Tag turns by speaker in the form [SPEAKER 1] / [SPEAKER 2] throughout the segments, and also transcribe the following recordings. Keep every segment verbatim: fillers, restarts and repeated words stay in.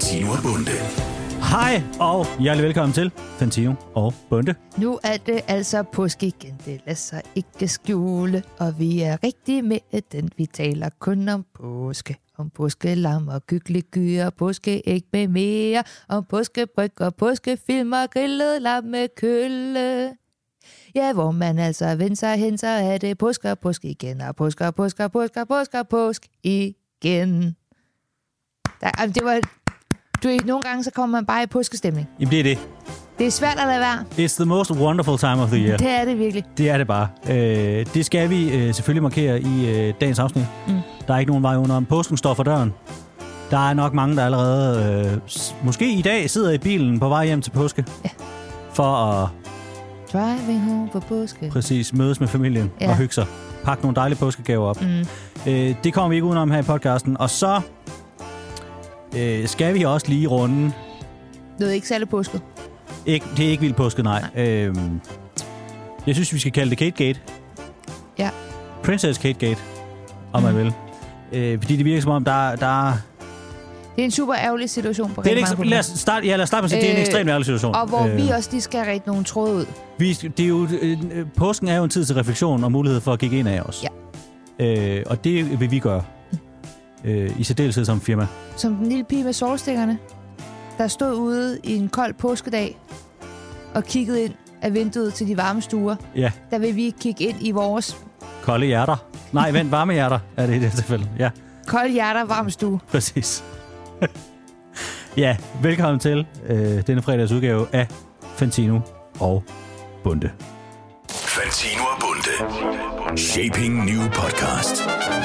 [SPEAKER 1] Fantino og Bunde.
[SPEAKER 2] Hej og hjertelig velkommen til Fantino og Bunde.
[SPEAKER 3] Nu er det altså påske igen, det lader sig ikke skjule, og vi er rigtig med den, vi taler kun om påske. Om påskelam og kyklegyr, påskeæg med mere, om påskebryg og påskefilm og grillet lam med kølle. Ja, hvor man altså vender sig hen, så er det påske og påske igen, og påske og påske og påske og påske og påske igen. Der, det var... Du ved, nogle gange så kommer man bare i påskestemning.
[SPEAKER 2] Jamen det er det.
[SPEAKER 3] Det er svært at lade være.
[SPEAKER 2] It's the most wonderful time of the year.
[SPEAKER 3] Det er det virkelig.
[SPEAKER 2] Det er det bare. Øh, det skal vi øh, selvfølgelig markere i øh, dagens afsnit. Mm. Der er ikke nogen vej under om påsken står for døren. Der er nok mange, der allerede øh, måske i dag sidder i bilen på vej hjem til påske.
[SPEAKER 3] Ja.
[SPEAKER 2] For at...
[SPEAKER 3] Driving home for påske.
[SPEAKER 2] Præcis, mødes med familien ja. og hygge sig. Pakke nogle dejlige påskegaver op. Mm. Øh, det kommer vi ikke udenom her i podcasten. Og så øh, skal vi også lige runde...
[SPEAKER 3] Det er ikke særlig påsket.
[SPEAKER 2] Ikke, det er ikke vildt påsket, nej. nej. Øhm, jeg synes, vi skal kalde det Kate Gate.
[SPEAKER 3] Ja.
[SPEAKER 2] Princess Kate Gate, om mm. man vil. Øh, fordi det virker som om, der, der
[SPEAKER 3] det er en super ærgerlig situation på
[SPEAKER 2] rigtig mange punkter. Lad os starte, ja, lad os starte med at sige, øh, det er en ekstremt ærgerlig situation.
[SPEAKER 3] Og hvor øh, vi også lige skal række nogle tråde ud.
[SPEAKER 2] Vi, det er jo, øh, påsken er jo en tid til refleksion og mulighed for at kigge ind af os.
[SPEAKER 3] Ja.
[SPEAKER 2] Øh, og det vil vi gøre. Mm. Øh, I særdeleshed som firma.
[SPEAKER 3] Som den lille pige med solstikkerne, der stod ude i en kold påskedag og kiggede ind af vinduet til de varme stuer.
[SPEAKER 2] Ja.
[SPEAKER 3] Der vil vi kigge ind i vores...
[SPEAKER 2] Kolde hjerter. Nej, vent, varme hjerter er det i det tilfælde. Ja.
[SPEAKER 3] Kolde hjerter, varme stue.
[SPEAKER 2] Præcis. Ja, velkommen til øh, denne fredags udgave af Fantino og Bunde.
[SPEAKER 1] Fantino og Bunde. Shaping New Podcast.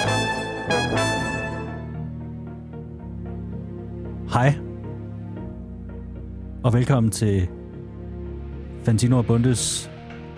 [SPEAKER 2] Hej. Og velkommen til Fantino og Bundes...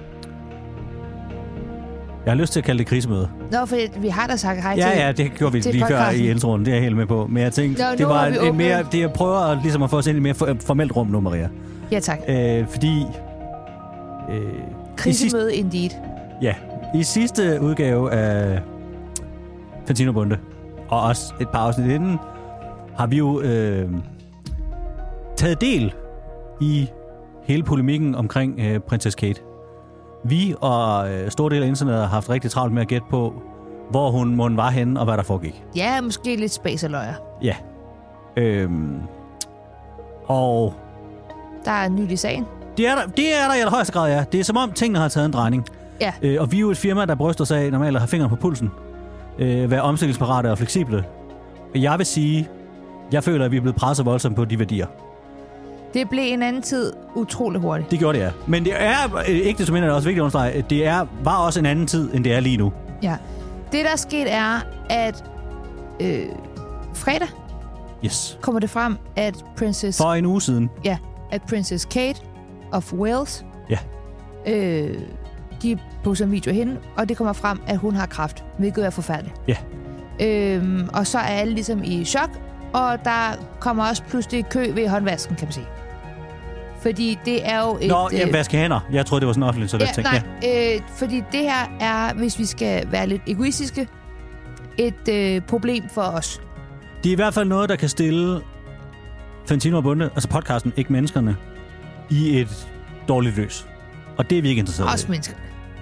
[SPEAKER 2] Jeg har lyst til at kalde det krisemøde.
[SPEAKER 3] Nå, for vi har da sagt hej
[SPEAKER 2] ja,
[SPEAKER 3] til...
[SPEAKER 2] Ja, ja, det gjorde vi lige før i introen. Det er jeg helt med på. Men jeg tænkte, Nå, det var en mere... Det jeg prøver at, ligesom at få os ind i et mere formelt rum nu, Maria.
[SPEAKER 3] Ja, tak.
[SPEAKER 2] Øh, fordi...
[SPEAKER 3] Øh, krisemøde sidste, indeed.
[SPEAKER 2] Ja. I sidste udgave af Fantino og Bunde, og også et par afsnit inden, har vi jo øh, taget del i hele polemikken omkring øh, Princess Kate. Vi og øh, store del af internettet har haft rigtig travlt med at gætte på, hvor hun måtte var henne og hvad der foregik.
[SPEAKER 3] Ja, måske lidt spacerløjer.
[SPEAKER 2] Ja. Øhm, og...
[SPEAKER 3] Der er nyt i sagen.
[SPEAKER 2] Det er der, det er der i allerhøjeste grad, ja. Det er som om tingene har taget en drejning.
[SPEAKER 3] Ja.
[SPEAKER 2] Øh, og vi er jo et firma, der bryster sig af normalt at have fingeren på pulsen. Øh, være omstillingsparate og fleksible. Jeg vil sige, jeg føler, at vi er blevet presset voldsomt på de værdier.
[SPEAKER 3] Det blev en anden tid utrolig hurtigt.
[SPEAKER 2] Det gjorde det, ja. Men det er, ikke det som mindre, det er også vigtigt at understrege, det er, var også en anden tid, end det er lige nu.
[SPEAKER 3] Ja. Det, der er sket, er, at øh, fredag
[SPEAKER 2] yes.
[SPEAKER 3] kommer det frem, at Princess...
[SPEAKER 2] For en uge siden.
[SPEAKER 3] Ja, at Princess Kate of Wales...
[SPEAKER 2] Ja.
[SPEAKER 3] Øh, de poster en video af hende, og det kommer frem, at hun har kræft, hvilket er forfærdeligt.
[SPEAKER 2] Ja.
[SPEAKER 3] Øhm, og så er alle ligesom i chok, og der kommer også pludselig kø ved håndvasken, kan man sige. Fordi det er jo et...
[SPEAKER 2] Nå, jeg øh, vasker hænder. Jeg troede, det var sådan offentligt, så
[SPEAKER 3] ja,
[SPEAKER 2] jeg tænkte,
[SPEAKER 3] nej, ja. Øh, fordi det her er, hvis vi skal være lidt egoistiske, et øh, problem for os.
[SPEAKER 2] Det er i hvert fald noget, der kan stille Fantino og Bunde, altså podcasten, ikke menneskerne, i et dårligt løs. Og det er vi ikke interesseret i.
[SPEAKER 3] Også mennesker.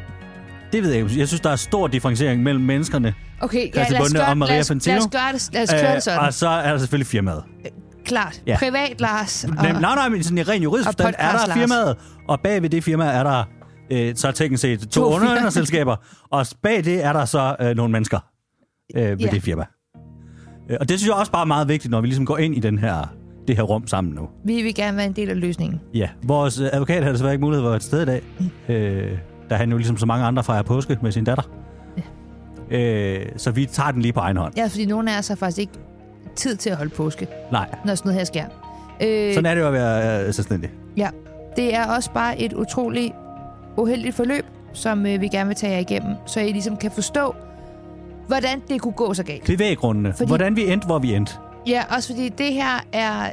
[SPEAKER 2] Det ved jeg ikke. Jeg synes, der er stor differentiering mellem menneskerne.
[SPEAKER 3] Okay, ja, lad os, gøre, lad, os, lad os gøre det, lad os køre det sådan.
[SPEAKER 2] Og så er der selvfølgelig firmaet.
[SPEAKER 3] Klart. Ja. Privat Lars. Og,
[SPEAKER 2] nej, nej, men sådan i ren juridisk forstand er der firmaet, og bag ved det firma er der øh, så teknisk set to, to underselskaber, og bag det er der så øh, nogle mennesker øh, ved ja. det firma. Øh, og det synes jeg også bare er meget vigtigt, når vi ligesom går ind i den her, det her rum sammen nu.
[SPEAKER 3] Vi vil gerne være en del af løsningen.
[SPEAKER 2] Ja, vores advokat har desværre ikke mulighed for at være et sted i dag, mm. øh, da han jo ligesom så mange andre fejrer påske med sin datter. Ja. Øh, så vi tager den lige på egen hånd.
[SPEAKER 3] Ja, fordi nogle af os har faktisk ikke tid til at holde påske.
[SPEAKER 2] Nej.
[SPEAKER 3] Når sådan noget her sker. Øh,
[SPEAKER 2] Sådan er det jo at være øh, selvstændig.
[SPEAKER 3] Ja. Det er også bare et utroligt uheldigt forløb, som øh, vi gerne vil tage jer igennem, så I ligesom kan forstå, hvordan det kunne gå så galt.
[SPEAKER 2] Bevæggrundene. Fordi, hvordan vi endte, hvor vi endte.
[SPEAKER 3] Ja, også fordi det her er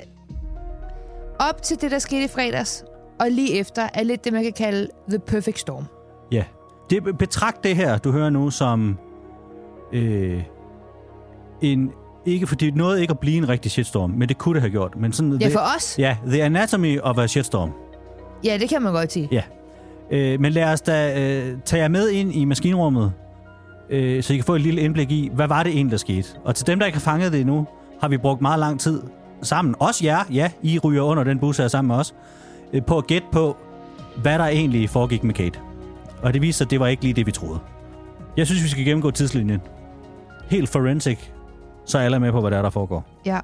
[SPEAKER 3] op til det, der skete i fredags, og lige efter er lidt det, man kan kalde the perfect storm.
[SPEAKER 2] Ja. Det, betragt det her, du hører nu, som øh, en, ikke, fordi det nåede ikke at blive en rigtig shitstorm, men det kunne det have gjort. Men sådan,
[SPEAKER 3] Ja,
[SPEAKER 2] the,
[SPEAKER 3] for os.
[SPEAKER 2] Ja, the anatomy of a shitstorm.
[SPEAKER 3] Ja, det kan man godt sige.
[SPEAKER 2] Ja. Øh, men lad os da øh, tage jer med ind i maskinrummet, øh, så I kan få et lille indblik i, hvad var det egentlig, der skete. Og til dem, der ikke har fanget det endnu, har vi brugt meget lang tid sammen. Også jer, ja, I ryger under den bus her sammen med os, øh, på at gætte på, hvad der egentlig foregik med Kate. Og det viser sig, at det var ikke lige det, vi troede. Jeg synes, vi skal gennemgå tidslinjen. Helt forensic, så er alle med på, hvad der er, der foregår.
[SPEAKER 3] Ja.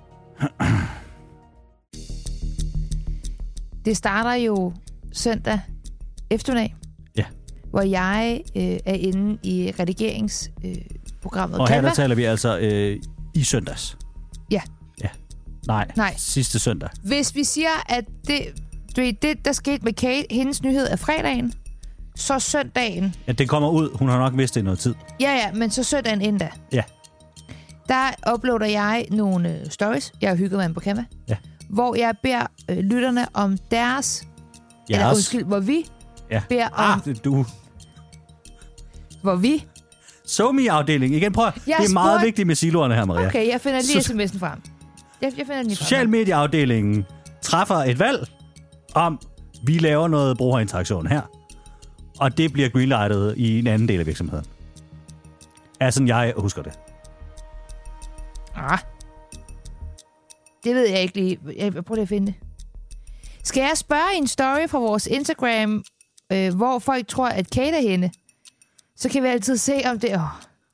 [SPEAKER 3] Det starter jo søndag eftermiddag,
[SPEAKER 2] Ja.
[SPEAKER 3] hvor jeg øh, er inde i redigeringsprogrammet øh,
[SPEAKER 2] Og her
[SPEAKER 3] Canva.
[SPEAKER 2] der taler vi altså øh, i søndags.
[SPEAKER 3] Ja.
[SPEAKER 2] Ja. Nej,
[SPEAKER 3] Nej.
[SPEAKER 2] sidste søndag.
[SPEAKER 3] Hvis vi siger, at det, du ved, det der skete med Kate, hendes nyhed er fredagen, så søndagen...
[SPEAKER 2] Ja, det kommer ud. Hun har nok vidst det i noget tid.
[SPEAKER 3] Ja, ja, men så søndagen inden da.
[SPEAKER 2] Ja.
[SPEAKER 3] Der uploader jeg nogle øh, stories. Jeg har hygget mig på Canva.
[SPEAKER 2] Ja.
[SPEAKER 3] Hvor jeg beder øh, lytterne om deres...
[SPEAKER 2] Ja,
[SPEAKER 3] eller
[SPEAKER 2] også.
[SPEAKER 3] undskyld, hvor vi
[SPEAKER 2] Ja.
[SPEAKER 3] beder om...
[SPEAKER 2] Ah, det- du...
[SPEAKER 3] Hvor vi...
[SPEAKER 2] SoMe-afdeling. Igen, prøv.
[SPEAKER 3] Jeg
[SPEAKER 2] Det er meget
[SPEAKER 3] spurgte-
[SPEAKER 2] vigtigt med siloerne her, Maria.
[SPEAKER 3] Okay, jeg finder lige
[SPEAKER 2] Så-
[SPEAKER 3] sms'en frem. Jeg, jeg finder den lige frem.
[SPEAKER 2] Social medieafdelingen træffer et valg om, vi laver noget brugerinteraktion her. Og det bliver greenlightet i en anden del af virksomheden. Er sådan, jeg husker det.
[SPEAKER 3] Ah. Det ved jeg ikke lige. Jeg prøver lige at finde det. Skal jeg spørge i en story fra vores Instagram, øh, hvor folk tror, at Kate er henne? Så kan vi altid se, om det... Åh.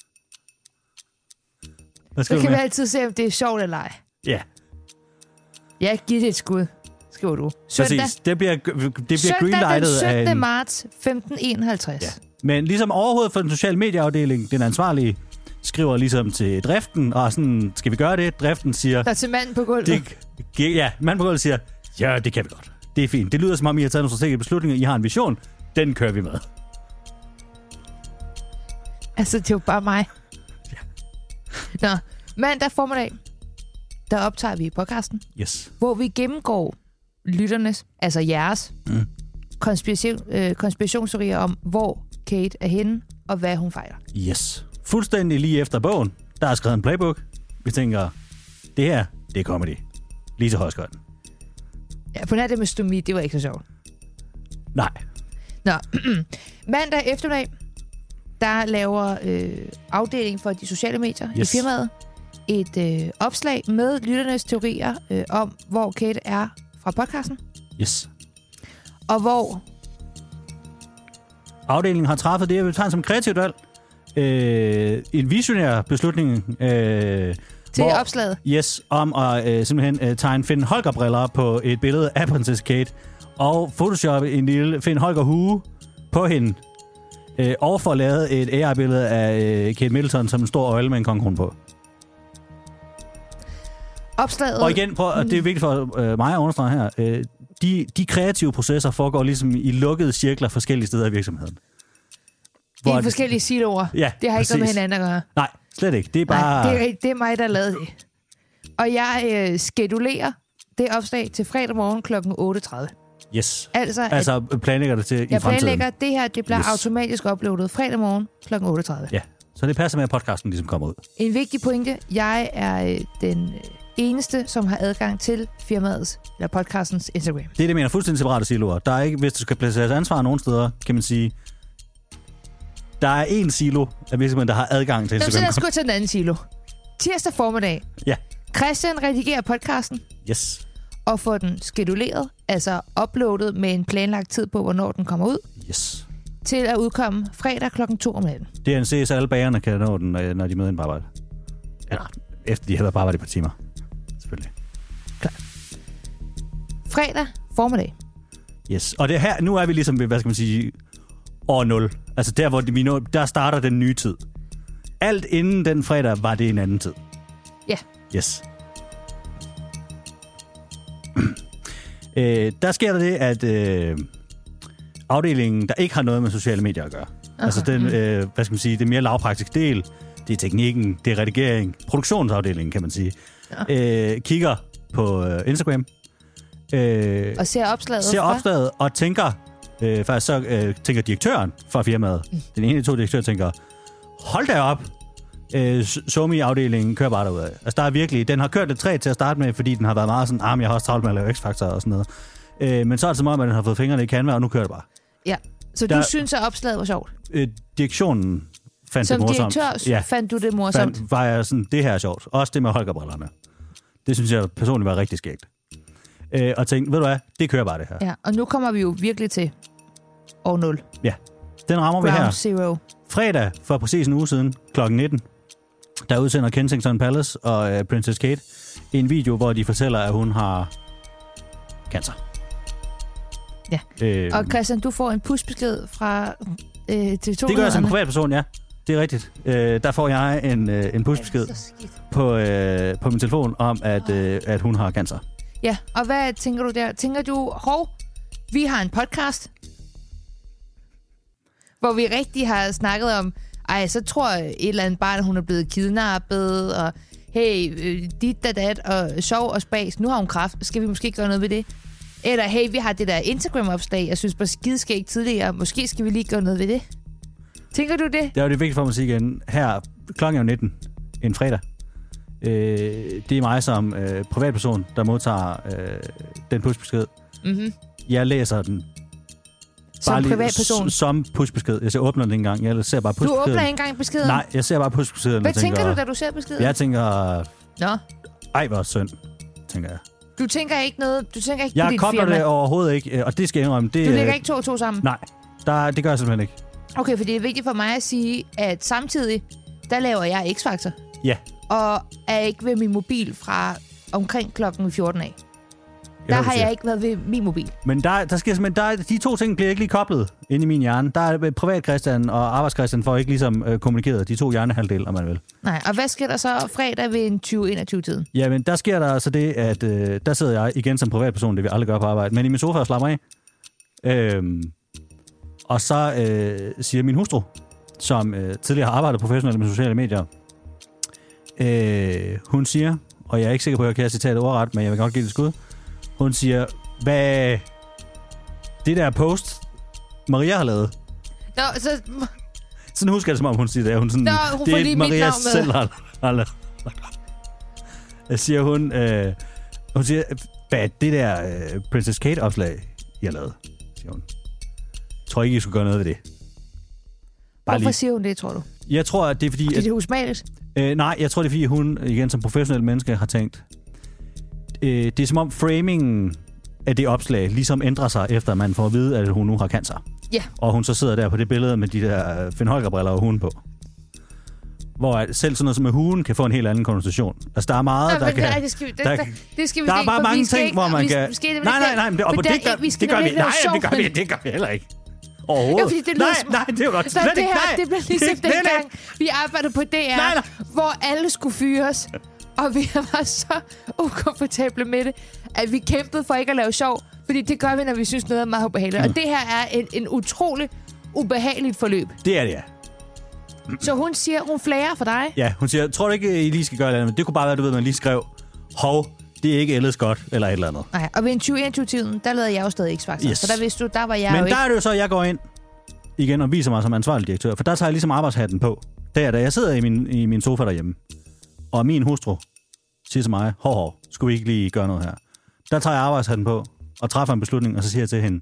[SPEAKER 2] Hvad
[SPEAKER 3] Så
[SPEAKER 2] skal
[SPEAKER 3] kan
[SPEAKER 2] du
[SPEAKER 3] vi
[SPEAKER 2] med?
[SPEAKER 3] altid se, om det er sjovt eller ej.
[SPEAKER 2] Ja,
[SPEAKER 3] Jeg giver det et skud, skriver du. Søndag,
[SPEAKER 2] præcis. Det bliver, det bliver
[SPEAKER 3] Søndag den
[SPEAKER 2] greenlightet af
[SPEAKER 3] syttende
[SPEAKER 2] en...
[SPEAKER 3] marts femten enoghalvtreds.
[SPEAKER 2] Ja. Men ligesom overhovedet for den sociale medieafdeling, den ansvarlige, skriver ligesom til driften, og sådan, skal vi gøre det? Driften siger...
[SPEAKER 3] Der er til manden på gulvet.
[SPEAKER 2] Det, gi- ja, manden på gulvet siger, ja, det kan vi godt. Det er fint. Det lyder som om, I har taget nogle strategiske beslutninger. I har en vision. Den kører vi med.
[SPEAKER 3] Altså, det er jo bare mig.
[SPEAKER 2] Ja.
[SPEAKER 3] Nå, mandag formiddag, der optager vi podcasten,
[SPEAKER 2] Yes.
[SPEAKER 3] hvor vi gennemgår lytternes, altså jeres,
[SPEAKER 2] Mm.
[SPEAKER 3] konspiration, øh, konspirationsteorier om, hvor Kate er henne, og hvad hun fejler.
[SPEAKER 2] Yes. Fuldstændig lige efter bogen. Der er skrevet en playbook. Vi tænker, det her, det er comedy. Lige til højskøjten.
[SPEAKER 3] Ja, på nær det med stomi, det var ikke så sjovt.
[SPEAKER 2] Nej.
[SPEAKER 3] Nå, mandag eftermiddag, der laver øh, afdelingen for de sociale medier
[SPEAKER 2] Yes.
[SPEAKER 3] i firmaet et øh, opslag med lytternes teorier øh, om, hvor Kate er fra podcasten,
[SPEAKER 2] Yes.
[SPEAKER 3] og hvor...
[SPEAKER 2] Afdelingen har træffet det, jeg vil tage som kreativt valg. Øh, en visionær beslutning. Øh,
[SPEAKER 3] Til
[SPEAKER 2] hvor,
[SPEAKER 3] opslaget.
[SPEAKER 2] Yes, om at øh, simpelthen øh, tegne Finn Holger-briller på et billede af Princess Kate, og photoshoppe en lille Finn Holger-hue på hende, øh, og få lavet et A R-billede af øh, Kate Middleton som en stor øjle med en kongekrone på.
[SPEAKER 3] Opslaget...
[SPEAKER 2] Og igen, prøv, og det er vigtigt for øh, mig at understrege her, øh, de, de kreative processer foregår ligesom i lukkede cirkler forskellige steder i virksomheden.
[SPEAKER 3] I forskellige siloer.
[SPEAKER 2] Ja,
[SPEAKER 3] Det har ikke noget med
[SPEAKER 2] præcis.
[SPEAKER 3] hinanden at gøre.
[SPEAKER 2] Nej, slet ikke. Det er bare...
[SPEAKER 3] Nej, det er, det er mig, der lavede det. Og jeg øh, skedulerer det opslag til fredag morgen klokken otte tredive.
[SPEAKER 2] Yes.
[SPEAKER 3] Altså, at
[SPEAKER 2] Altså planlægger det til i
[SPEAKER 3] jeg
[SPEAKER 2] fremtiden.
[SPEAKER 3] planlægger, det her det bliver
[SPEAKER 2] Yes.
[SPEAKER 3] yes. automatisk uploadet fredag morgen klokken otte tredive.
[SPEAKER 2] Ja, så det passer med, at podcasten ligesom kommer ud.
[SPEAKER 3] En vigtig pointe. Jeg er øh, den øh, eneste, som har adgang til firmaets, eller podcastens Instagram.
[SPEAKER 2] Det er det, mener fuldstændig separate siloer. Der er ikke, hvis du skal placeres ansvar nogen steder, kan man sige, der er en silo af virksomheden, der har adgang til
[SPEAKER 3] Nå, så
[SPEAKER 2] Instagram.
[SPEAKER 3] lad os gå til den anden silo. Tirsdag formiddag.
[SPEAKER 2] Ja.
[SPEAKER 3] Christian redigerer podcasten
[SPEAKER 2] Yes.
[SPEAKER 3] og får den skeduleret, altså uploadet med en planlagt tid på, hvornår den kommer ud,
[SPEAKER 2] Yes.
[SPEAKER 3] til at udkomme fredag klokken to om natten.
[SPEAKER 2] Det er en C S, alle bagerne kan nå den, øh, når de møder ind på arbejde. Eller efter de har været på arbejde i et par timer. Selvfølgelig.
[SPEAKER 3] Fredag formiddag.
[SPEAKER 2] Yes. Og det her, nu er vi ligesom ved, hvad skal man sige, år nul. Altså der, hvor vi nå, der starter den nye tid. Alt inden den fredag var det en anden tid.
[SPEAKER 3] Ja.
[SPEAKER 2] Yes. øh, der sker der det, at øh, afdelingen, der ikke har noget med sociale medier at gøre. Uh-huh. Altså den, øh, hvad skal man sige, det mere lavpraktiske del, det er teknikken, det er redigering, produktionsafdelingen, kan man sige. Ja. Øh, kigger på øh, Instagram. Øh,
[SPEAKER 3] Og ser opslaget
[SPEAKER 2] ser
[SPEAKER 3] fra-
[SPEAKER 2] opslaget og tænker, øh, faktisk så øh, tænker direktøren for firmaet, mm. den ene af de to direktører tænker, hold da op, Øh, Somi-afdelingen kører bare derudad. Altså, der er virkelig... Den har kørt lidt træt til at starte med, fordi den har været meget sådan, ah, jeg har også travlt med at lave X-Factor og sådan noget. Øh, men så er det som om, at den har fået fingrene i Canva, og nu kører det bare.
[SPEAKER 3] Ja, så der, du synes, at opslaget var sjovt?
[SPEAKER 2] Øh, direktionen fandt
[SPEAKER 3] som
[SPEAKER 2] det morsomt.
[SPEAKER 3] Som direktør ja, fandt du det morsomt?
[SPEAKER 2] Fandt, var jeg sådan, det her er sjovt. Også det med Holger-brillerne. Det synes jeg personligt var rigtig skægt. Øh, og tænkte, ved du hvad, det kører bare det her.
[SPEAKER 3] Ja, og nu kommer vi jo virkelig til år nul.
[SPEAKER 2] Ja, den rammer Ground vi her.
[SPEAKER 3] Zero.
[SPEAKER 2] Fredag for præcis en uge siden, klokken nitten, der udsender Kensington Palace og uh, Princess Kate en video, hvor de fortæller, at hun har cancer.
[SPEAKER 3] Ja, øh, og Christian, du får en pushbesked fra øh, T V to.
[SPEAKER 2] Det gør jeg som privatperson, ja. Det er rigtigt. Øh, der får jeg en, øh, en pushbesked på, øh, på min telefon om, at, øh, at hun har cancer.
[SPEAKER 3] Ja, og hvad tænker du der? Tænker du, hov, vi har en podcast, hvor vi rigtig har snakket om, ej, så tror jeg et eller andet barn, hun er blevet kidnappet, og hey, øh, dit da dat, og sjov og spas, nu har hun kræft, skal vi måske gøre noget ved det? Eller hey, vi har det der Instagram-opslag, jeg synes var skideskægt tidligere, måske skal vi lige gøre noget ved det? Tænker du det?
[SPEAKER 2] Det er jo det vigtige for mig at sige igen. Her, klokken er jo nitten, en fredag. Øh, det er mig som øh, privatperson, der modtager øh, den pushbesked. Mm-hmm. Jeg læser den
[SPEAKER 3] som privatperson?
[SPEAKER 2] Som pushbesked. Jeg ser åbner den engang. Jeg ser bare pushbeskeden.
[SPEAKER 3] Du åbner ikke engang beskeden?
[SPEAKER 2] Nej, jeg ser bare pushbeskeden.
[SPEAKER 3] Hvad tænker
[SPEAKER 2] tænker,
[SPEAKER 3] du, da du ser beskeden?
[SPEAKER 2] Jeg tænker...
[SPEAKER 3] Nå.
[SPEAKER 2] Ej, hvor synd, tænker jeg.
[SPEAKER 3] Du tænker ikke noget... Du tænker ikke
[SPEAKER 2] jeg
[SPEAKER 3] på dit firma?
[SPEAKER 2] Jeg kobler det overhovedet ikke, og det skal jeg indrømme. Det,
[SPEAKER 3] du lægger ikke to og to sammen?
[SPEAKER 2] Nej, der, det gør jeg simpelthen ikke.
[SPEAKER 3] Okay, for det er vigtigt for mig at sige, at samtidig, der laver jeg X-Factor.
[SPEAKER 2] Ja.
[SPEAKER 3] Og er ikke ved min mobil fra omkring klokken fjorten af. Der har jeg ikke været ved min mobil.
[SPEAKER 2] Men der, der sker simpelthen, der, de to ting bliver ikke lige koblet inde i min hjerne. Der er privat Christian og arbejds Christian for ikke ligesom øh, kommunikeret de to hjernehalvdele, om man vil.
[SPEAKER 3] Nej, og hvad sker der så fredag ved en tyve enogtyve-tiden?
[SPEAKER 2] Jamen, der sker der altså det, at øh, der sidder jeg igen som privatperson, det vil jeg aldrig gøre på arbejde, men i min sofa og slapper af. Øhm, og så øh, siger min hustru, som øh, tidligere har arbejdet professionelt med sociale medier, øh, hun siger, og jeg er ikke sikker på, at jeg kan citere det ordret, men jeg vil godt give det skud. Hun siger, hvad det der post, Maria har lavet.
[SPEAKER 3] Nå, så...
[SPEAKER 2] Sådan husker jeg det, som om hun siger det. Hun sådan,
[SPEAKER 3] Nå, hun
[SPEAKER 2] det
[SPEAKER 3] er
[SPEAKER 2] Maria selv har, har lavet. Jeg siger hun, øh, hun siger, hvad det der øh, Princess Kate-opslag, I har lavet, siger hun. Jeg tror ikke, I skulle gøre noget ved det.
[SPEAKER 3] Bare Hvorfor lige. Siger hun det, tror du?
[SPEAKER 2] Jeg tror, at det er fordi...
[SPEAKER 3] Fordi det er usmageligt?
[SPEAKER 2] Øh, nej, jeg tror, det er fordi, hun igen som professionel menneske har tænkt, øh, det er som om framingen af det opslag ligesom ændrer sig, efter man får at vide, at hun nu har cancer.
[SPEAKER 3] Ja.
[SPEAKER 2] Og hun så sidder der på det billede med de der Finn Holger-briller og hugen på. Hvor selv sådan noget som med hugen kan få en helt anden konnotation. Altså, der er meget, ja, der kan...
[SPEAKER 3] Nej, det skal vi... Der, der, det skal vi
[SPEAKER 2] der er bare mange ting,
[SPEAKER 3] ikke,
[SPEAKER 2] hvor man
[SPEAKER 3] vi,
[SPEAKER 2] kan...
[SPEAKER 3] Vi skal,
[SPEAKER 2] nej, nej, nej, men det, og det, gør, vi det gør vi. Nej, det gør vi, det gør vi heller ikke. Overhovedet.
[SPEAKER 3] Ja, det
[SPEAKER 2] nej, nej, det er jo godt.
[SPEAKER 3] Så det her, det blev ligesom den gang, vi arbejdede på D R, nej, nej. hvor alle skulle fyres. Og vi var så ukomfortable med det, at vi kæmpede for ikke at lave sjov. Fordi det gør vi, når vi synes noget er meget ubehageligt. Mm. Og det her er en, en utrolig ubehageligt forløb.
[SPEAKER 2] Det er det, ja.
[SPEAKER 3] Så hun siger, hun flager for dig?
[SPEAKER 2] Ja, hun siger, tror du ikke, I lige skal gøre det? Men det kunne bare være, du ved, man lige skrev, hov, det er ikke ældes godt, eller et eller andet.
[SPEAKER 3] Nej, og ved en tyve enogtyve-tiden, der lavede jeg jo stadig X-Factor. Yes. Så der vidste du, der var jeg
[SPEAKER 2] Men
[SPEAKER 3] jo
[SPEAKER 2] der
[SPEAKER 3] ikke...
[SPEAKER 2] er det jo så, at jeg går ind igen og viser mig som ansvarlig direktør. For der tager jeg ligesom arbejdshatten på. Der, da jeg sidder i min, i min sofa derhjemme, og min hustru siger til mig, hov, hov, skulle vi ikke lige gøre noget her? Der tager jeg arbejdshatten på, og træffer en beslutning, og så siger jeg til hende,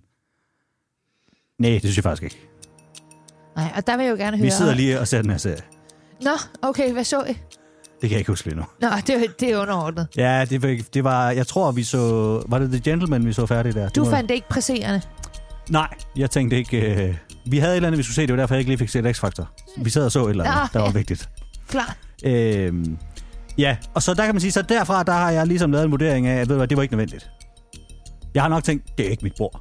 [SPEAKER 2] nej, det synes jeg faktisk ikke.
[SPEAKER 3] Nej, og der vil jeg jo gerne høre...
[SPEAKER 2] Vi sidder lige og ser den her serie.
[SPEAKER 3] Nå, okay, hvad så I?
[SPEAKER 2] Det kan jeg ikke huske lige nu.
[SPEAKER 3] Nå, det, det er underordnet.
[SPEAKER 2] Ja, det, det var... Jeg tror, vi så... Var det The Gentleman, vi så færdigt der?
[SPEAKER 3] Du fandt det ikke presserende?
[SPEAKER 2] Nej, jeg tænkte ikke... Øh, vi havde et eller andet, vi skulle se. Det var derfor, jeg ikke lige fik set X-Factor. Vi sad og så et eller andet, ja, der var ja. vigtigt.
[SPEAKER 3] Klar.
[SPEAKER 2] Øhm, ja, og så der kan man sige, så derfra, der har jeg ligesom lavet en vurdering af, at ved du hvad, det var ikke nødvendigt. Jeg har nok tænkt, det er ikke mit bord.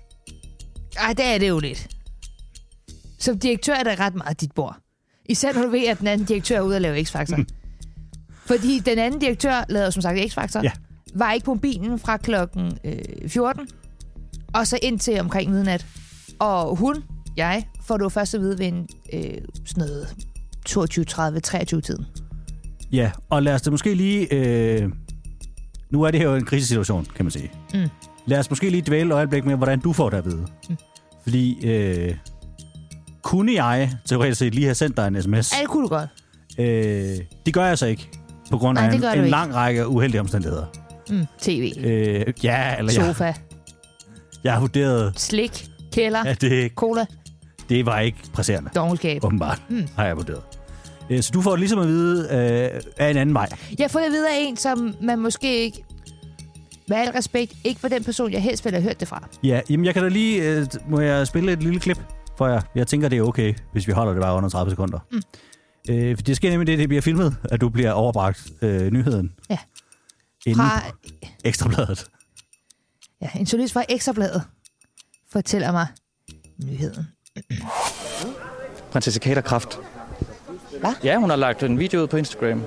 [SPEAKER 3] Ej, det er det jo lidt. Som direktør er det ret meget dit bord. Især når du ved, at den anden direktør er ude at lave X-Factor. Mm. Fordi den anden direktør lavede som sagt X-Factor, ja. var ikke på mobilen fra klokken øh, fjorten, og så indtil omkring midnat. Og hun, jeg, får du først at vide ved en øh, sådan noget toogtyve tredive treogtyve tiden.
[SPEAKER 2] Ja, og lad os da måske lige... Øh, nu er det her jo en krisesituation, kan man sige. Mm. Lad os måske lige dvæle et øjeblik med, hvordan du får det at vide. Mm. Fordi... Øh, kunne jeg teoretisk set lige have sendt dig en sms?
[SPEAKER 3] Ja, det kunne du godt.
[SPEAKER 2] Øh, det gør jeg så ikke, på grund af
[SPEAKER 3] Nej,
[SPEAKER 2] en, en
[SPEAKER 3] ikke.
[SPEAKER 2] lang række uheldige omstændigheder.
[SPEAKER 3] Mm, T V.
[SPEAKER 2] Øh, ja, eller
[SPEAKER 3] Sofa.
[SPEAKER 2] jeg, jeg har vurderet,
[SPEAKER 3] Slik. Kælder.
[SPEAKER 2] at det,
[SPEAKER 3] Cola.
[SPEAKER 2] det var ikke presserende.
[SPEAKER 3] Dogenskab.
[SPEAKER 2] Åbenbart,
[SPEAKER 3] Mm.
[SPEAKER 2] har jeg vurderet. Øh, så du får ligesom at vide øh, af en anden vej.
[SPEAKER 3] Jeg får det videre af en, som man måske ikke, med al respekt, ikke for den person, jeg helst ville have hørt det fra.
[SPEAKER 2] Ja, jamen jeg kan da lige... Øh, må jeg spille et lille klip for jer? Jeg tænker, det er okay, hvis vi holder det bare under tredive sekunder.
[SPEAKER 3] Mm.
[SPEAKER 2] Øh, det sker nemlig det, det bliver filmet, at du bliver overbragt øh, nyheden.
[SPEAKER 3] Ja.
[SPEAKER 2] Inden
[SPEAKER 3] Fra,
[SPEAKER 2] Ekstrabladet.
[SPEAKER 3] ja, en journalist fra Ekstrabladet fortæller mig nyheden.
[SPEAKER 4] Prinsesse Kate har kræft.
[SPEAKER 3] Hvad?
[SPEAKER 4] Ja, hun har lagt en video ud på Instagram.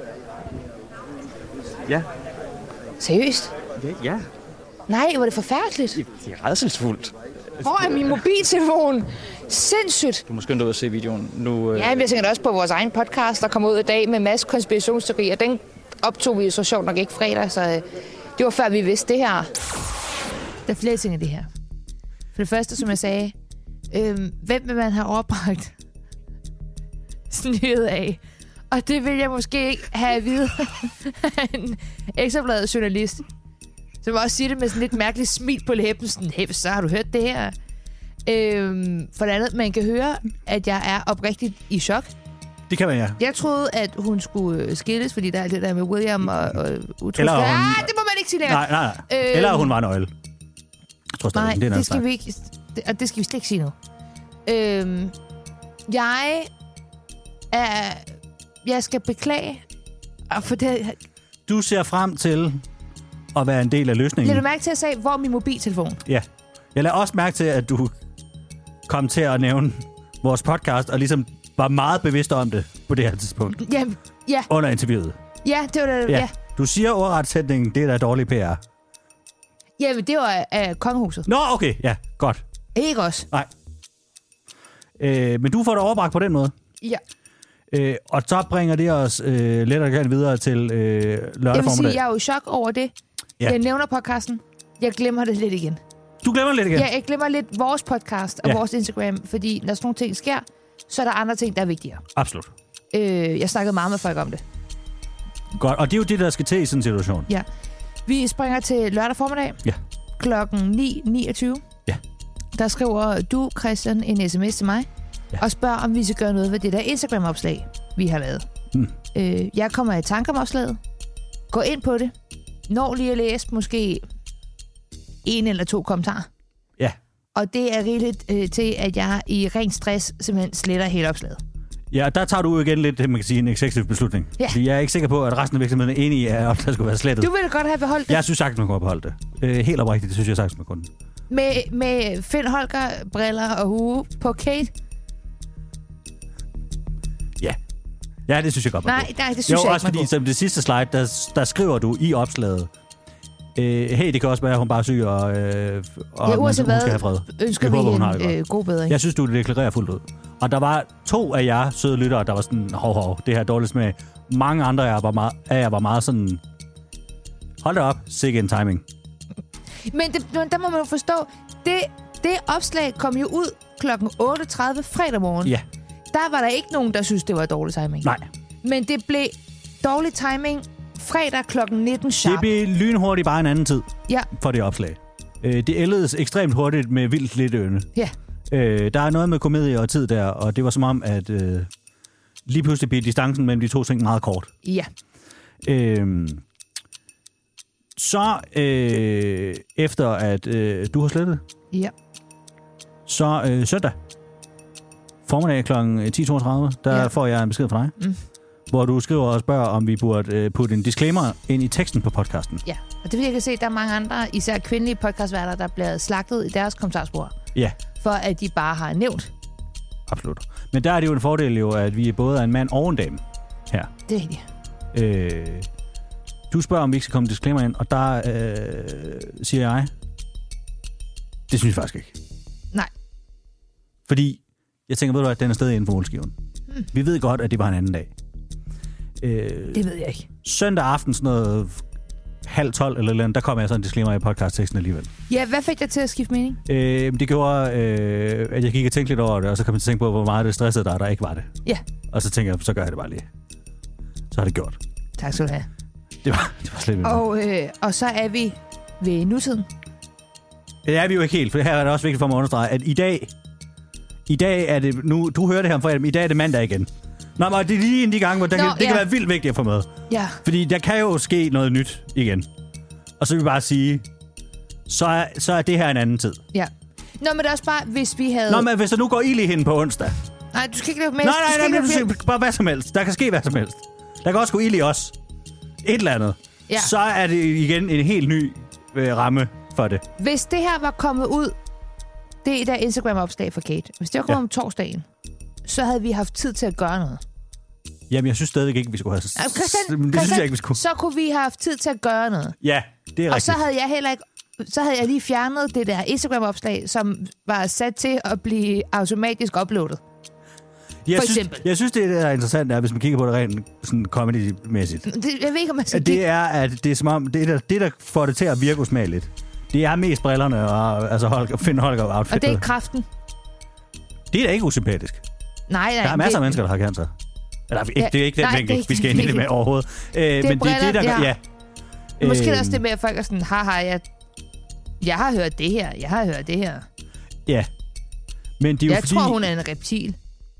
[SPEAKER 4] Ja.
[SPEAKER 3] Seriøst?
[SPEAKER 4] Ja.
[SPEAKER 3] Nej, hvor er det forfærdeligt.
[SPEAKER 4] Det er rædselsfuldt.
[SPEAKER 3] Hvor er min mobiltelefon? Sindssygt.
[SPEAKER 4] Du må skynde dig ud at se videoen. Nu, øh...
[SPEAKER 3] Ja, men jeg tænker også på vores egen podcast, der kommer ud i dag med en masse konspirationsteorier. Den optog vi så sjovt nok ikke fredag, så øh, det var før vi vidste det her. Der er flere ting i det her. For det første, som jeg sagde, øh, hvem vil man have overbragt snydet af? Og det vil jeg måske ikke have at vide af en Ekstrabladet journalist. Så må også sige det med sådan lidt mærkeligt smil på læben. Sådan, hey, så har du hørt det her? Øhm, for det andet, man kan høre, at jeg er oprigtigt i chok.
[SPEAKER 2] Det kan man, ja.
[SPEAKER 3] Jeg troede, at hun skulle skilles, fordi der er det der med William og, og utroskab.
[SPEAKER 2] Eller hun-
[SPEAKER 3] Ah, det må man ikke sige længere.
[SPEAKER 2] Nej, nej, nej.
[SPEAKER 3] Øhm,
[SPEAKER 2] Eller hun var en øjle. Jeg tror stadig,
[SPEAKER 3] Nej,
[SPEAKER 2] det er en
[SPEAKER 3] det
[SPEAKER 2] anden
[SPEAKER 3] skal
[SPEAKER 2] snak.
[SPEAKER 3] vi ikke. Det, og det skal vi slet ikke sige nu. Øhm, jeg er... Jeg skal beklage. Og for det,
[SPEAKER 2] Du ser frem til at være en del af løsningen.
[SPEAKER 3] lad du mærke til at sige, hvor er min mobiltelefon?
[SPEAKER 2] Ja. Jeg lader også mærke til, at du kom til at nævne vores podcast, og ligesom var meget bevidst om det på det her tidspunkt.
[SPEAKER 3] Ja, ja,
[SPEAKER 2] Under interviewet.
[SPEAKER 3] ja, det var det. Ja.
[SPEAKER 2] Ja.
[SPEAKER 3] Ja.
[SPEAKER 2] Du siger ordretssætningen, det er da dårlig P R.
[SPEAKER 3] Ja, men det var af kongehuset.
[SPEAKER 2] Nå, okay. Ja, godt.
[SPEAKER 3] Ikke også?
[SPEAKER 2] Nej. Øh, men du får det overbragt på den måde.
[SPEAKER 3] Ja.
[SPEAKER 2] Øh, og så bringer det os øh, let og gerne videre til øh, lørdag
[SPEAKER 3] Jeg vil sige,
[SPEAKER 2] formiddag.
[SPEAKER 3] jeg er jo i chok over det.
[SPEAKER 2] Ja.
[SPEAKER 3] Ja. Jeg nævner podcasten. Jeg glemmer det lidt igen.
[SPEAKER 2] Du glemmer lidt igen.
[SPEAKER 3] Ja, jeg glemmer lidt vores podcast og
[SPEAKER 2] Ja.
[SPEAKER 3] ja. vores Instagram, fordi når sådan nogle ting sker, så er der andre ting, der er vigtigere.
[SPEAKER 2] Absolut.
[SPEAKER 3] Øh, jeg snakkede meget med folk om det.
[SPEAKER 2] Godt. Og det er jo det, der skal til i sådan en situation.
[SPEAKER 3] Ja. Vi springer til lørdag formiddag.
[SPEAKER 2] Ja.
[SPEAKER 3] Klokken ni niogtyve.
[SPEAKER 2] Ja.
[SPEAKER 3] Der skriver du, Christian, en sms til mig.
[SPEAKER 2] Ja.
[SPEAKER 3] Og spørger, om vi skal gøre noget ved det der Instagram-opslag, vi har lavet.
[SPEAKER 2] Mm.
[SPEAKER 3] Øh, jeg kommer i tanke om opslaget. Gå ind på det. Når lige at læse måske en eller to kommentarer.
[SPEAKER 2] Ja.
[SPEAKER 3] Og det er rigeligt øh, til, at jeg i ren stress simpelthen sletter hele opslaget.
[SPEAKER 2] Ja, der tager du jo igen lidt, man kan sige, en executive beslutning.
[SPEAKER 3] Ja.
[SPEAKER 2] Fordi jeg er ikke sikker på, at resten af virksomheden er enige i, at der skulle være slettet.
[SPEAKER 3] Du ville godt have beholdt det
[SPEAKER 2] Jeg synes sagtens, man kunne have beholdt det. Øh, helt oprigtigt, det synes jeg sagtens, man kunne.
[SPEAKER 3] med, med Finn Holger, briller og hue på Kate.
[SPEAKER 2] Ja. Ja, det synes jeg godt, man
[SPEAKER 3] Nej,
[SPEAKER 2] kunne.
[SPEAKER 3] nej, det synes
[SPEAKER 2] jo,
[SPEAKER 3] jeg ikke,
[SPEAKER 2] også
[SPEAKER 3] man
[SPEAKER 2] fordi,
[SPEAKER 3] kunne.
[SPEAKER 2] som det sidste slide, der, der skriver du i opslaget, øh, hey, det kan også være, at hun bare er syg, og, øh, og
[SPEAKER 3] Ja,
[SPEAKER 2] man,
[SPEAKER 3] uanset
[SPEAKER 2] hun skal
[SPEAKER 3] hvad,
[SPEAKER 2] have fred.
[SPEAKER 3] ønsker
[SPEAKER 2] Jeg
[SPEAKER 3] vi
[SPEAKER 2] håber, hun har
[SPEAKER 3] en
[SPEAKER 2] det godt.
[SPEAKER 3] øh, god bedring.
[SPEAKER 2] Jeg synes, du deklarerer fuldt ud. Og der var to af jer søde lyttere, der var sådan, hov, hov, det her dårligt smag. Mange andre af jer var meget, af jer var meget sådan, hold da op, sikke en timing.
[SPEAKER 3] Men det, men der må man jo forstå, det, det opslag kom jo ud klokken otte tredive fredag morgen.
[SPEAKER 2] Ja,
[SPEAKER 3] Der var der ikke nogen, der synes det var dårlig timing.
[SPEAKER 2] nej.
[SPEAKER 3] Men det blev dårlig timing fredag klokken nitten sharp.
[SPEAKER 2] Det blev lynhurtigt bare en anden tid
[SPEAKER 3] Ja,
[SPEAKER 2] for det opslag. Øh, det ældedes ekstremt hurtigt med vildt lidt øne.
[SPEAKER 3] ja.
[SPEAKER 2] Øh, der er noget med komedie og tid der, og det var som om, at øh, lige pludselig blev distancen mellem de to ting meget kort.
[SPEAKER 3] Ja.
[SPEAKER 2] Øh, så øh, efter at øh, du har slettet,
[SPEAKER 3] Ja.
[SPEAKER 2] så øh, søndag formiddag klokken ti toogtredive, der
[SPEAKER 3] Ja.
[SPEAKER 2] ja. får jeg en besked fra dig,
[SPEAKER 3] Mm.
[SPEAKER 2] hvor du skriver og spørger, om vi burde øh, putte en disclaimer ind i teksten på podcasten.
[SPEAKER 3] Ja. Og det vil jeg kan se, at der er mange andre, især kvindelige podcastværter, der bliver slagtet i deres kommentarspor,
[SPEAKER 2] Ja,
[SPEAKER 3] for at de bare har nævnt.
[SPEAKER 2] absolut. Men der er det jo en fordel jo, at vi både er en mand og en dame her.
[SPEAKER 3] Det er rigtigt.
[SPEAKER 2] Øh, du spørger, om vi ikke skal komme en disclaimer ind, og der øh, siger jeg, det synes jeg faktisk ikke.
[SPEAKER 3] Nej.
[SPEAKER 2] Fordi jeg tænker, ved du hvad, den er stadig inden for målskiven.
[SPEAKER 3] Mm.
[SPEAKER 2] Vi ved godt, at det var en anden dag. Øh,
[SPEAKER 3] Det ved jeg ikke.
[SPEAKER 2] søndag aften, sådan noget halv tolv eller noget, der kommer jeg så en disclaimer i podcastteksten alligevel.
[SPEAKER 3] Ja, hvad fik dig til at skifte mening?
[SPEAKER 2] Øh, det gjorde, øh, at jeg gik og tænkte lidt over det, og så kom jeg til at tænke på, hvor meget det stressede der, der ikke var det.
[SPEAKER 3] Ja.
[SPEAKER 2] Og så tænker jeg, så gør jeg det bare lige. så er det gjort.
[SPEAKER 3] Tak skal du have.
[SPEAKER 2] Det var, det var slet ikke.
[SPEAKER 3] Og, øh, og så er vi ved nutiden.
[SPEAKER 2] Det er vi jo ikke helt, for her er det også vigtigt for mig at understrege, at i dag, i dag er det, nu, du hører det her om fredag, men i dag er det mandag igen. Nå, men det er lige en de gange, hvor der
[SPEAKER 3] Nå,
[SPEAKER 2] kan, det
[SPEAKER 3] ja.
[SPEAKER 2] kan være vildt vigtigt at få med.
[SPEAKER 3] Ja.
[SPEAKER 2] Fordi der kan jo ske noget nyt igen. Og så vil vi bare sige, så er, så er det her en anden tid.
[SPEAKER 3] Ja. Nå, men det er også bare, hvis vi havde...
[SPEAKER 2] Nå, men hvis der nu går ild i hende på onsdag.
[SPEAKER 3] Nej, du skal ikke lave med.
[SPEAKER 2] Nej,
[SPEAKER 3] du
[SPEAKER 2] nej,
[SPEAKER 3] skal
[SPEAKER 2] nej,
[SPEAKER 3] ikke
[SPEAKER 2] nej,
[SPEAKER 3] lave
[SPEAKER 2] du
[SPEAKER 3] flere-
[SPEAKER 2] skal bare hvad som helst. Der kan ske hvad som helst. Der kan også gå ild i os. Et eller andet.
[SPEAKER 3] Ja.
[SPEAKER 2] Så er det igen en helt ny øh, ramme for det.
[SPEAKER 3] Hvis det her var kommet ud, det er et af Instagram-opslag for Kate. Hvis det var kommet
[SPEAKER 2] Ja.
[SPEAKER 3] om torsdagen, så havde vi haft tid til at gøre noget.
[SPEAKER 2] Jamen, jeg synes stadigvæk ikke, vi skulle have...
[SPEAKER 3] Ja, Christian,
[SPEAKER 2] det synes jeg ikke, vi skulle.
[SPEAKER 3] så kunne vi have haft tid til at gøre noget.
[SPEAKER 2] Ja, det er
[SPEAKER 3] Og
[SPEAKER 2] rigtigt.
[SPEAKER 3] så havde jeg heller ikke... Så havde jeg lige fjernet det der Instagram-opslag, som var sat til at blive automatisk uploadet.
[SPEAKER 2] jeg
[SPEAKER 3] for
[SPEAKER 2] synes,
[SPEAKER 3] eksempel.
[SPEAKER 2] Jeg synes, det der er interessant, er, hvis man kigger på det rent sådan comedy-mæssigt.
[SPEAKER 3] Det, jeg ved ikke, om man skal
[SPEAKER 2] At det er, at det er som om, det der, det, der får det til at virke usmageligt, det er mest brillerne og altså Holger, finde Holger outfit.
[SPEAKER 3] Og det er ikke kraften.
[SPEAKER 2] Det er da ikke usympatisk.
[SPEAKER 3] Nej, nej.
[SPEAKER 2] Der er masser
[SPEAKER 3] det,
[SPEAKER 2] af mennesker, der har cancer. Eller, ikke,
[SPEAKER 3] Ja,
[SPEAKER 2] det er ikke den
[SPEAKER 3] nej,
[SPEAKER 2] vinkel,
[SPEAKER 3] det er
[SPEAKER 2] vi skal ind i det med overhovedet. Øh,
[SPEAKER 3] er
[SPEAKER 2] men det er det, der
[SPEAKER 3] briller,
[SPEAKER 2] gør...
[SPEAKER 3] ja.
[SPEAKER 2] Ja.
[SPEAKER 3] Måske er det
[SPEAKER 2] Øhm,
[SPEAKER 3] også det med, at folk er sådan, haha, jeg, jeg har hørt det her, jeg har hørt det her.
[SPEAKER 2] Ja. Men det er jo
[SPEAKER 3] Jeg
[SPEAKER 2] fordi...
[SPEAKER 3] tror, hun er en reptil.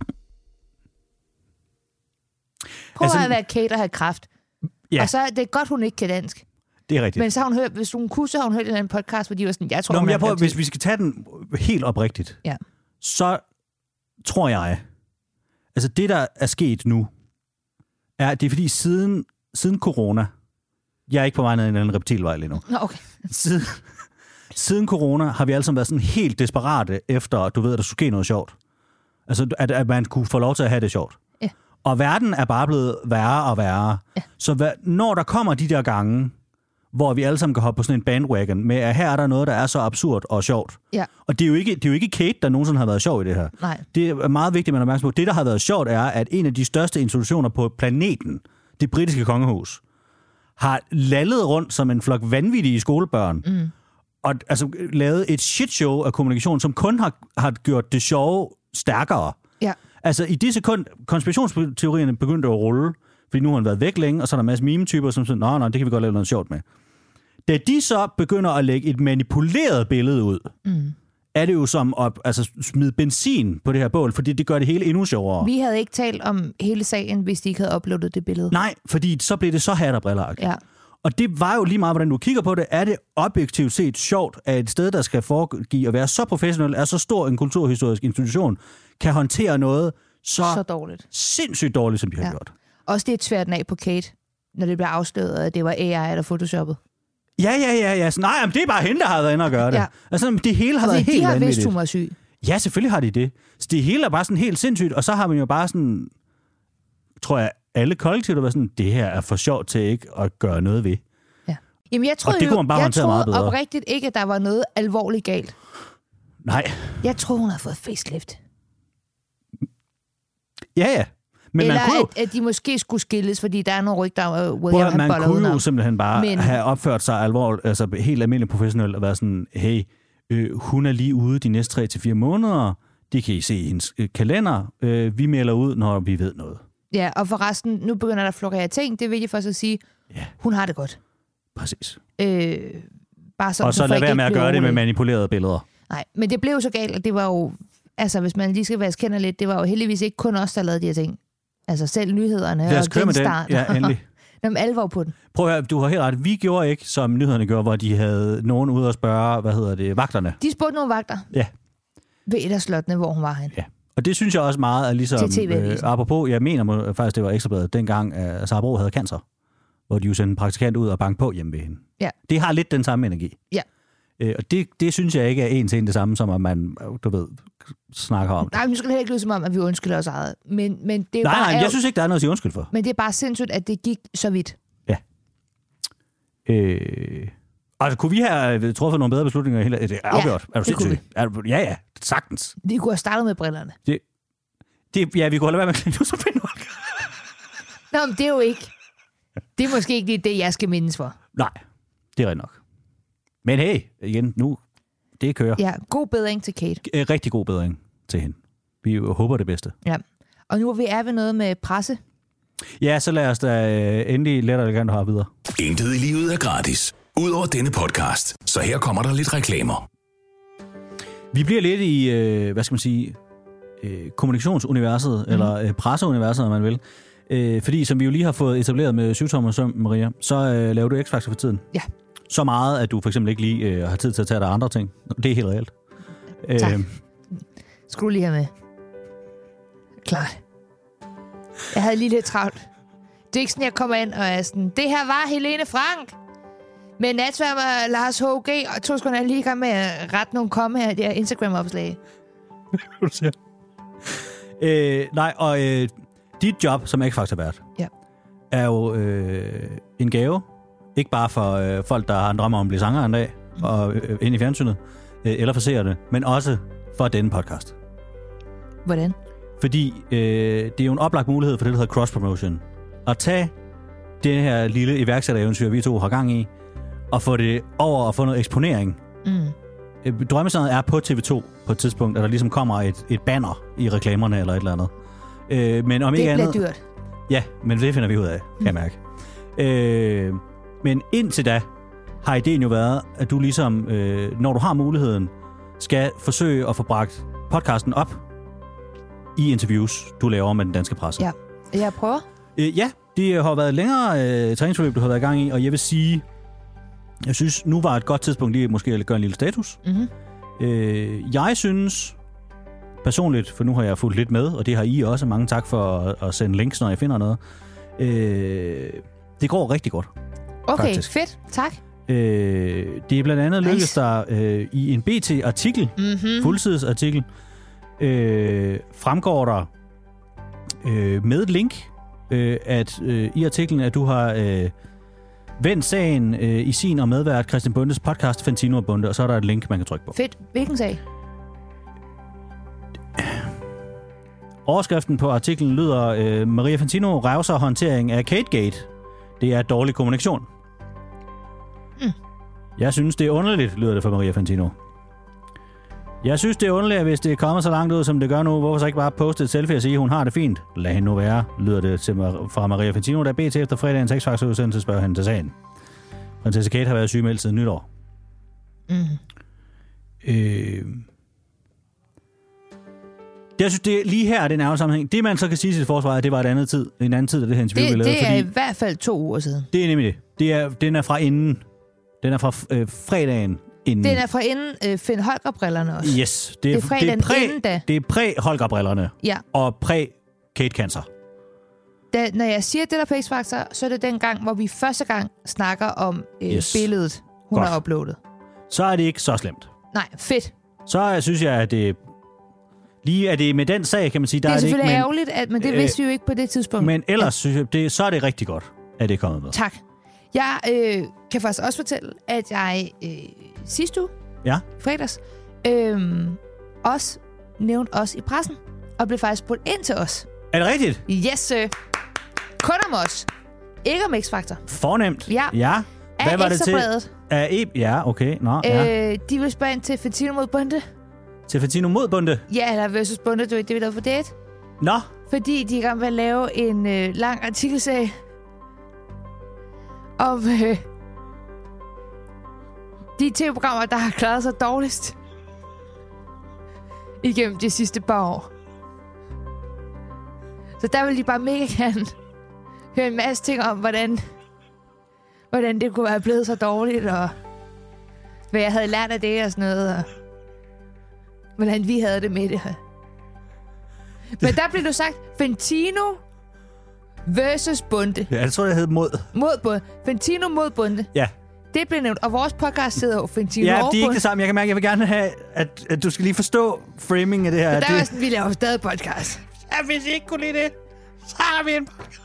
[SPEAKER 3] Prøv
[SPEAKER 2] Altså-
[SPEAKER 3] altså, at være Kate og have kræft.
[SPEAKER 2] Ja,
[SPEAKER 3] Og så er det godt, hun ikke kan dansk.
[SPEAKER 2] det er rigtigt.
[SPEAKER 3] Men så har hun hørt, hvis hun kunne, så har hun hørt en eller anden podcast, hvor de var sådan, jeg tror,
[SPEAKER 2] Nå,
[SPEAKER 3] hun
[SPEAKER 2] men
[SPEAKER 3] er
[SPEAKER 2] jeg
[SPEAKER 3] en
[SPEAKER 2] prøver,
[SPEAKER 3] reptil.
[SPEAKER 2] hvis vi skal tage den helt oprigtigt,
[SPEAKER 3] Ja.
[SPEAKER 2] så tror jeg, altså det, der er sket nu, er, det er fordi siden, siden corona, jeg er ikke på vej ned i en anden reptilvej lige nu,
[SPEAKER 3] Nå, okay.
[SPEAKER 2] siden, siden corona har vi alle sammen været sådan helt desperate efter, du ved, at der skulle ske noget sjovt. Altså, at, at man kunne få lov til at have det sjovt.
[SPEAKER 3] Ja.
[SPEAKER 2] Og verden er bare blevet værre og værre.
[SPEAKER 3] Ja.
[SPEAKER 2] Så hvad, når der kommer de der gange, hvor vi alle sammen kan hoppe på sådan en bandwagon med, at her er der noget, der er så absurd og sjovt.
[SPEAKER 3] Ja,
[SPEAKER 2] Og det er jo ikke, det er jo ikke Kate, der nogensinde har været sjov i det her.
[SPEAKER 3] nej.
[SPEAKER 2] Det er meget vigtigt, at man er opmærksom på. Det, der har været sjovt, er, at en af de største institutioner på planeten, det britiske kongehus, har lallet rundt som en flok vanvittige skolebørn, mm. og altså lavet et shitshow af kommunikation, som kun har, har gjort det sjove stærkere.
[SPEAKER 3] Ja.
[SPEAKER 2] Altså, i det sekund, konspirationsteorierne begyndte at rulle, fordi nu har han været væk længe, og så er der en masse meme-typer, som siger, nej, nej, det kan vi godt lave noget sjovt med. Da de så begynder at lægge et manipuleret billede ud, mm. er det jo som at altså, smide benzin på det her bål, fordi det gør det hele endnu sjovere.
[SPEAKER 3] Vi havde ikke talt om hele sagen, hvis de ikke havde uploadet det billede.
[SPEAKER 2] Nej, fordi så blev det så hat og briller.
[SPEAKER 3] Ja.
[SPEAKER 2] Og det var jo lige meget, hvordan du kigger på det, er det objektivt set sjovt, at et sted, der skal foregive at være så professionel, er så stor en kulturhistorisk institution, kan håndtere noget så,
[SPEAKER 3] Så dårligt.
[SPEAKER 2] sindssygt dårligt, som de har
[SPEAKER 3] Ja.
[SPEAKER 2] gjort.
[SPEAKER 3] Også det er tvært af på Kate, når det bliver afsløret, at det var A I, der photoshoppet.
[SPEAKER 2] Ja, ja, ja, ja. Så, nej, jamen, det er bare hende, der har været inde og gøre det.
[SPEAKER 3] Ja.
[SPEAKER 2] Altså, det hele har
[SPEAKER 3] Og
[SPEAKER 2] været
[SPEAKER 3] fordi
[SPEAKER 2] helt
[SPEAKER 3] de har vidst,
[SPEAKER 2] vanvittigt.
[SPEAKER 3] hun var syg.
[SPEAKER 2] Ja, selvfølgelig har de det. Så det hele er bare sådan helt sindssygt, og så har man jo bare sådan, tror jeg, alle kollektivt har været sådan, det her er for sjovt til ikke at gøre noget ved.
[SPEAKER 3] Ja. Jamen, jeg troede,
[SPEAKER 2] det kunne man bare
[SPEAKER 3] jeg
[SPEAKER 2] håndtere meget
[SPEAKER 3] troede
[SPEAKER 2] bedre.
[SPEAKER 3] oprigtigt ikke, at der var noget alvorligt galt.
[SPEAKER 2] Nej.
[SPEAKER 3] Jeg troede, hun havde fået facelift.
[SPEAKER 2] Ja, ja. Men
[SPEAKER 3] Eller
[SPEAKER 2] man kunne jo,
[SPEAKER 3] at, at de måske skulle skilles, fordi der er nogle rygter om, at
[SPEAKER 2] prøv,
[SPEAKER 3] William
[SPEAKER 2] at
[SPEAKER 3] han
[SPEAKER 2] man
[SPEAKER 3] boller
[SPEAKER 2] kunne
[SPEAKER 3] udenom.
[SPEAKER 2] jo simpelthen bare
[SPEAKER 3] Men-
[SPEAKER 2] Men... have opført sig alvorligt, altså helt almindeligt professionelt, og være sådan, hey, øh, hun er lige ude de næste tre til fire måneder, det kan I se i hendes øh, kalender, øh, vi melder ud, når vi ved noget.
[SPEAKER 3] Ja, og forresten, nu begynder der at florere ting. Det vil jeg først at sige,
[SPEAKER 2] Ja.
[SPEAKER 3] hun har det godt.
[SPEAKER 2] Præcis.
[SPEAKER 3] Øh, bare sådan,
[SPEAKER 2] Og så
[SPEAKER 3] folk
[SPEAKER 2] lad være
[SPEAKER 3] ikke
[SPEAKER 2] med at
[SPEAKER 3] bliver
[SPEAKER 2] gøre det med
[SPEAKER 3] urolige.
[SPEAKER 2] manipulerede billeder.
[SPEAKER 3] Nej, men det blev jo så galt, at det var jo... Altså, hvis man lige skal være kender lidt, det var jo heldigvis ikke kun os, der lavede de her ting. Altså selv nyhederne
[SPEAKER 2] Lad os
[SPEAKER 3] og
[SPEAKER 2] køre med den.
[SPEAKER 3] Genstart.
[SPEAKER 2] Ja, endelig.
[SPEAKER 3] Jamen, alle var på den.
[SPEAKER 2] Prøv at høre, du har helt ret. Vi gjorde ikke, som nyhederne gjorde, hvor de havde nogen ude og spørge, hvad hedder det, vagterne.
[SPEAKER 3] De spurgte nogle vagter
[SPEAKER 2] Ja.
[SPEAKER 3] ved et af slottene, hvor hun var hen.
[SPEAKER 2] Ja. Og det synes jeg også meget er ligesom,
[SPEAKER 3] Til T V-avisen.
[SPEAKER 2] øh, apropos, jeg mener må, faktisk, det var Ekstrabladet, dengang uh, Sara Bro havde cancer, hvor de jo sendte en praktikant ud og bankede på hjemme ved hende.
[SPEAKER 3] Ja.
[SPEAKER 2] Det har lidt den samme energi.
[SPEAKER 3] Ja.
[SPEAKER 2] Øh, og det, det synes jeg ikke er en til en det samme, som at man, du ved, snakker om det.
[SPEAKER 3] Nej, men nu skal det heller ikke lyde som om, at vi undskylder os eget. Men, men det er jo
[SPEAKER 2] Nej,
[SPEAKER 3] bare,
[SPEAKER 2] nej,
[SPEAKER 3] er
[SPEAKER 2] jeg
[SPEAKER 3] jo-
[SPEAKER 2] synes ikke, der er noget at sige undskyld for.
[SPEAKER 3] Men det er bare sindssygt, at det gik så vidt.
[SPEAKER 2] Øh, altså, kunne vi have truffet nogle bedre beslutninger? Hele, det er afgjort.
[SPEAKER 3] Ja,
[SPEAKER 2] er du
[SPEAKER 3] det kunne
[SPEAKER 2] sindssyg? Er du, ja, ja, sagtens.
[SPEAKER 3] Vi kunne have startet med brillerne.
[SPEAKER 2] Det, ja, vi kunne have lade være med at klippe så pænt.
[SPEAKER 3] Nå, men det er jo ikke... Det er måske ikke lige det, jeg skal mindes for.
[SPEAKER 2] Nej, det er rigtigt nok. Men hey, igen, nu, det kører.
[SPEAKER 3] Ja, god bedring til Kate.
[SPEAKER 2] Øh, Rigtig god bedring til hende. Vi håber det bedste.
[SPEAKER 3] Ja. Og nu er vi er ved noget med presse.
[SPEAKER 2] Ja, så lad os da øh, endelig lettere det kan du have videre.
[SPEAKER 1] Intet i livet er gratis. Udover denne podcast, så her kommer der lidt reklamer.
[SPEAKER 2] Vi bliver lidt i, øh, hvad skal man sige, øh, kommunikationsuniverset, mm. eller øh, presseuniverset, om man vil. Øh, fordi, som vi jo lige har fået etableret med syvtommer søm, Maria, så øh, laver du X-Factor for tiden.
[SPEAKER 3] Ja.
[SPEAKER 2] Så meget, at du for eksempel ikke lige øh, har tid til at tage dig andre ting. Det er helt reelt.
[SPEAKER 3] Tak.
[SPEAKER 2] Øh,
[SPEAKER 3] Skulle du lige have med. Klart. Jeg havde lige lidt travlt. Det er ikke sådan, jeg kommer ind og er sådan, det her var Helene Frank med natsværmer Lars H G, og to sekunder er lige i gang med at rette nogle komme her i det her Instagram-opslag.
[SPEAKER 2] øh, nej, og øh, dit job som X-Factor-vært
[SPEAKER 3] ja.
[SPEAKER 2] er jo øh, en gave. Ikke bare for øh, folk, der har en drøm om at blive sanger en dag, mm. og øh, ind i fjernsynet, øh, eller for seerne, men også for denne podcast.
[SPEAKER 3] Hvordan?
[SPEAKER 2] Fordi øh, det er jo en oplagt mulighed for det, der hedder cross-promotion. At tage det her lille iværksættereventyr, vi to har gang i, og få det over og få noget eksponering. Mm. Drømmesandet er på T V to på et tidspunkt, at der ligesom kommer et, et banner i reklamerne eller et eller andet. Øh, men om
[SPEAKER 3] det
[SPEAKER 2] ikke
[SPEAKER 3] bliver
[SPEAKER 2] andet,
[SPEAKER 3] dyrt.
[SPEAKER 2] Ja, men det finder vi ud af, kan jeg mærke. Øh, men indtil da har ideen jo været, at du ligesom, øh, når du har muligheden, skal forsøge at få bragt podcasten op i interviews, du laver med den danske presse.
[SPEAKER 3] Ja, jeg prøver.
[SPEAKER 2] Øh, ja, det har været længere øh, træningsforløb, du har været i gang i, og jeg vil sige, jeg synes, nu var et godt tidspunkt lige måske at gøre en lille status. Mm-hmm. Øh, jeg synes personligt, for nu har jeg fulgt lidt med, og det har I også, mange tak for at, at sende links, når jeg finder noget. Øh, det går rigtig godt.
[SPEAKER 3] Okay,
[SPEAKER 2] faktisk.
[SPEAKER 3] Fedt. Tak.
[SPEAKER 2] Øh, det er blandt andet
[SPEAKER 3] nice.
[SPEAKER 2] lykkedes der øh, i en B T-artikel, mm-hmm. fuldsidesartikel, øh, fremgår der øh, med et link, øh, at øh, i artiklen, at du har øh, vendt sagen øh, i sin og medvært Christian Bundes podcast Fantino og Bunde, og så er der et link, man kan trykke på.
[SPEAKER 3] Fedt. Hvilken sag?
[SPEAKER 2] Overskriften på artiklen lyder, øh, Maria Fantino revser håndtering af Kategate. Det er dårlig kommunikation. Mm. Jeg synes, det er underligt, lyder det for Maria Fantino. Jeg synes, det er underligt, at hvis det kommer så langt ud, som det gør nu, hvorfor så ikke bare poste et selfie og sige, at hun har det fint? Lad hende nu være, lyder det til fra Maria Fantino, da B T efter fredagens X-Factor-udsendelse spørger hende til sagen. Prinsesse Kate har været sygemeldt siden nytår. Mm. Øh... Det, jeg synes, det er lige her, det er en ærgerlig sammenhæng. Det, man så kan sige til sit forsvar, at det var et andet tid, en anden tid, af det her interview,
[SPEAKER 3] det,
[SPEAKER 2] vi lavede.
[SPEAKER 3] Det er i hvert fald to uger siden.
[SPEAKER 2] Det er nemlig det. det er, den er fra inden. Den er fra øh, fredagen inden.
[SPEAKER 3] Den er fra inden øh, Finn Holger-brillerne også.
[SPEAKER 2] Yes. Det er,
[SPEAKER 3] det er fredagen
[SPEAKER 2] det er præ,
[SPEAKER 3] inden da.
[SPEAKER 2] Det er præ-Holger-brillerne.
[SPEAKER 3] Ja.
[SPEAKER 2] Og præ-Kate-cancer.
[SPEAKER 3] Da, når jeg siger det der på X-Factor, så er det den gang, hvor vi første gang snakker om øh, yes. billedet, hun Godt. har uploadet.
[SPEAKER 2] Så er det ikke så slemt.
[SPEAKER 3] Nej, fedt.
[SPEAKER 2] Så synes jeg, at det... Lige er det med den sag, kan man sige, der
[SPEAKER 3] det er,
[SPEAKER 2] er det ikke...
[SPEAKER 3] selvfølgelig
[SPEAKER 2] men,
[SPEAKER 3] ærgerligt, at, men det øh, vidste vi jo ikke på det tidspunkt.
[SPEAKER 2] Men ellers ja. synes jeg, det, så er det rigtig godt, at det er kommet med.
[SPEAKER 3] Tak. Jeg øh, kan faktisk også fortælle, at jeg øh, sidste uge,
[SPEAKER 2] ja.
[SPEAKER 3] fredags, øh, også nævnte os i pressen, og blev faktisk spurgt ind til os.
[SPEAKER 2] Er det rigtigt?
[SPEAKER 3] Yes, sir. Kun om os. Ikke om X-Factor.
[SPEAKER 2] Fornemt.
[SPEAKER 3] Ja.
[SPEAKER 2] ja. Hvad
[SPEAKER 3] er
[SPEAKER 2] var det til?
[SPEAKER 3] Af
[SPEAKER 2] e- ja, okay. Nå, ja.
[SPEAKER 3] Øh, de vil spørge ind til Fantino mod Bunde.
[SPEAKER 2] Til Fantino mod Bunde?
[SPEAKER 3] Ja, eller versus Bunde, det var det, vi lavede for det.
[SPEAKER 2] Nå.
[SPEAKER 3] Fordi de er i gang med at lave en øh, lang artikelserie om øh, de tv-programmer, der har klaret sig dårligst igennem de sidste par år. Så der vil de bare mega gerne høre en masse ting om, hvordan, hvordan det kunne være blevet så dårligt, og hvad jeg havde lært af det og sådan noget, og hvordan vi havde det med det her. Men der blev du sagt, Fantino versus Bunde.
[SPEAKER 2] Ja, jeg tror, det hed mod.
[SPEAKER 3] Mod Bunde. Fantino mod Bunde.
[SPEAKER 2] Ja.
[SPEAKER 3] Det blev nævnt, og vores podcast hedder jo Fantino
[SPEAKER 2] ja,
[SPEAKER 3] og
[SPEAKER 2] det er ikke
[SPEAKER 3] Bunde.
[SPEAKER 2] det samme. Jeg kan mærke, jeg vil gerne have, at, at du skal lige forstå framing af det her.
[SPEAKER 3] Så der
[SPEAKER 2] det...
[SPEAKER 3] var sådan, vi laver stadig podcast.
[SPEAKER 2] Ja, hvis I ikke kunne lide det, så har vi en podcast.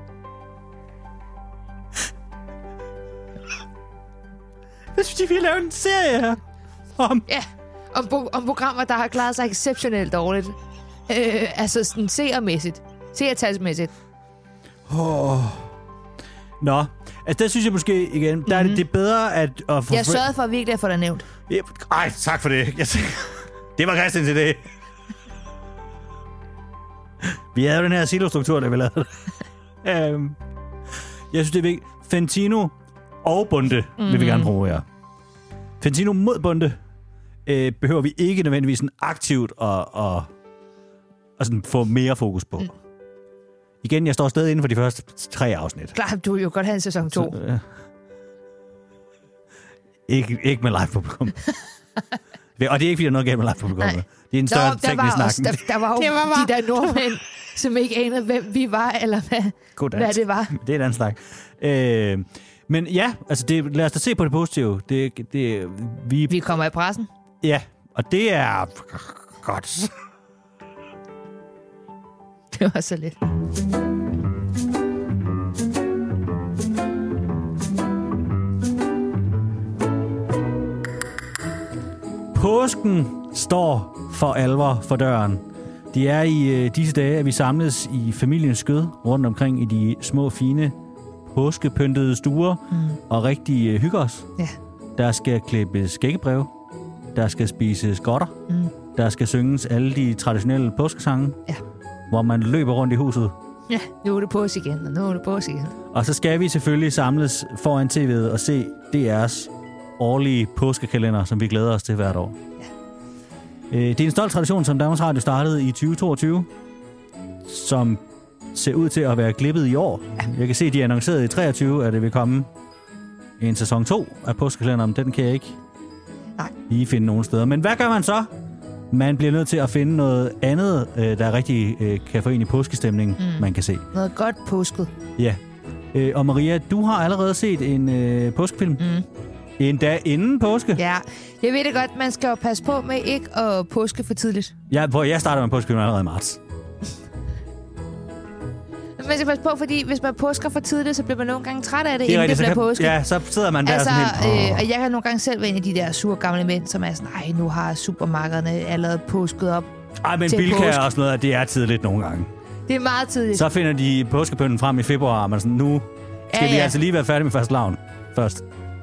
[SPEAKER 2] Hvis de vil lave en serie her om...
[SPEAKER 3] Ja, om, om programmer, der har klaret sig exceptionelt dårligt. Øh, altså sådan seermæssigt. Seertalsmæssigt.
[SPEAKER 2] Oh. Nå, altså der synes jeg måske igen, der mm-hmm. er det, det er bedre at... at få
[SPEAKER 3] jeg sørgede for at virkelig at få dig nævnt.
[SPEAKER 2] Ja, ej, tak for det. Jeg det var Christian til det. Vi havde jo den her silostruktur, der vi lavede. øhm, jeg synes, det er vigtigt. Fantino og Bonde mm-hmm. vil vi gerne promovere. Fantino mod Bonde øh, behøver vi ikke nødvendigvis sådan aktivt at, at, at sådan få mere fokus på. Mm. Igen, jeg står stadig inden for de første tre afsnit.
[SPEAKER 3] Klart, du vil jo godt have en sæson to. Så, øh,
[SPEAKER 2] ikke, ikke med live-publikum. Og det er ikke, fordi der er noget galt med live-publikum. Det er en større teknisk snak.
[SPEAKER 3] Der, der var jo var bare... de der nordmænd, som ikke anede, hvem vi var, eller hvad, hvad det var.
[SPEAKER 2] Det er en anden snak. Øh, men ja, altså det, lad os da se på det positive. Det, det, vi...
[SPEAKER 3] vi kommer i pressen.
[SPEAKER 2] Ja, og det er godt.
[SPEAKER 3] Det var så lidt.
[SPEAKER 2] Påsken står for alvor for døren. Det er i øh, disse dage, at vi samles i familiens skød rundt omkring i de små, fine, påskepyntede stuer mm. og rigtig øh, hygge os.
[SPEAKER 3] Ja.
[SPEAKER 2] Der skal klippes skæggebreve. Der skal spises godter. Mm. Der skal synges alle de traditionelle påskesange,
[SPEAKER 3] ja.
[SPEAKER 2] hvor man løber rundt i huset.
[SPEAKER 3] Ja, nu er det påske igen, og nu er det påske igen.
[SPEAKER 2] Og så skal vi selvfølgelig samles foran T V'et og se D R's årlige påskekalender, som vi glæder os til hvert år. Ja. Det er en stolt tradition, som Danmarks Radio startede i tyve toogtyve, som ser ud til at være glippet i år. Ja. Jeg kan se, at de annoncerede i treogtyve, at det vil komme en sæson to af påskekalenderen. Den kan jeg ikke
[SPEAKER 3] Nej.
[SPEAKER 2] lige finde nogen steder. Men hvad gør man så? Man bliver nødt til at finde noget andet, der rigtig kan få en i påskestemning, mm. man kan se.
[SPEAKER 3] Noget godt påsket.
[SPEAKER 2] Ja. Og Maria, du har allerede set en øh, påskefilm. Mm. En dag inden påske?
[SPEAKER 3] Ja, jeg ved det godt. Man skal jo passe på med ikke at påske for tidligt.
[SPEAKER 2] Ja, hvor jeg starter med påskefilm allerede i marts.
[SPEAKER 3] Man skal passe på, fordi hvis man påsker for tidligt, så bliver man nogle gange træt af det,
[SPEAKER 2] det
[SPEAKER 3] inden det bliver
[SPEAKER 2] kan,
[SPEAKER 3] påske.
[SPEAKER 2] Ja, så sidder man der
[SPEAKER 3] altså,
[SPEAKER 2] sådan helt...
[SPEAKER 3] Øh, og jeg kan nogle gange selv være en af de der sure gamle mænd, som er sådan, nej, nu har supermarkederne allerede påsket op.
[SPEAKER 2] Ej, men Bilka er også noget, at det er tidligt nogle gange.
[SPEAKER 3] Det er meget tidligt.
[SPEAKER 2] Så finder de påskepynten frem i februar, og man sådan, nu skal ja, vi ja. altså lige være færdige med fastelavn først.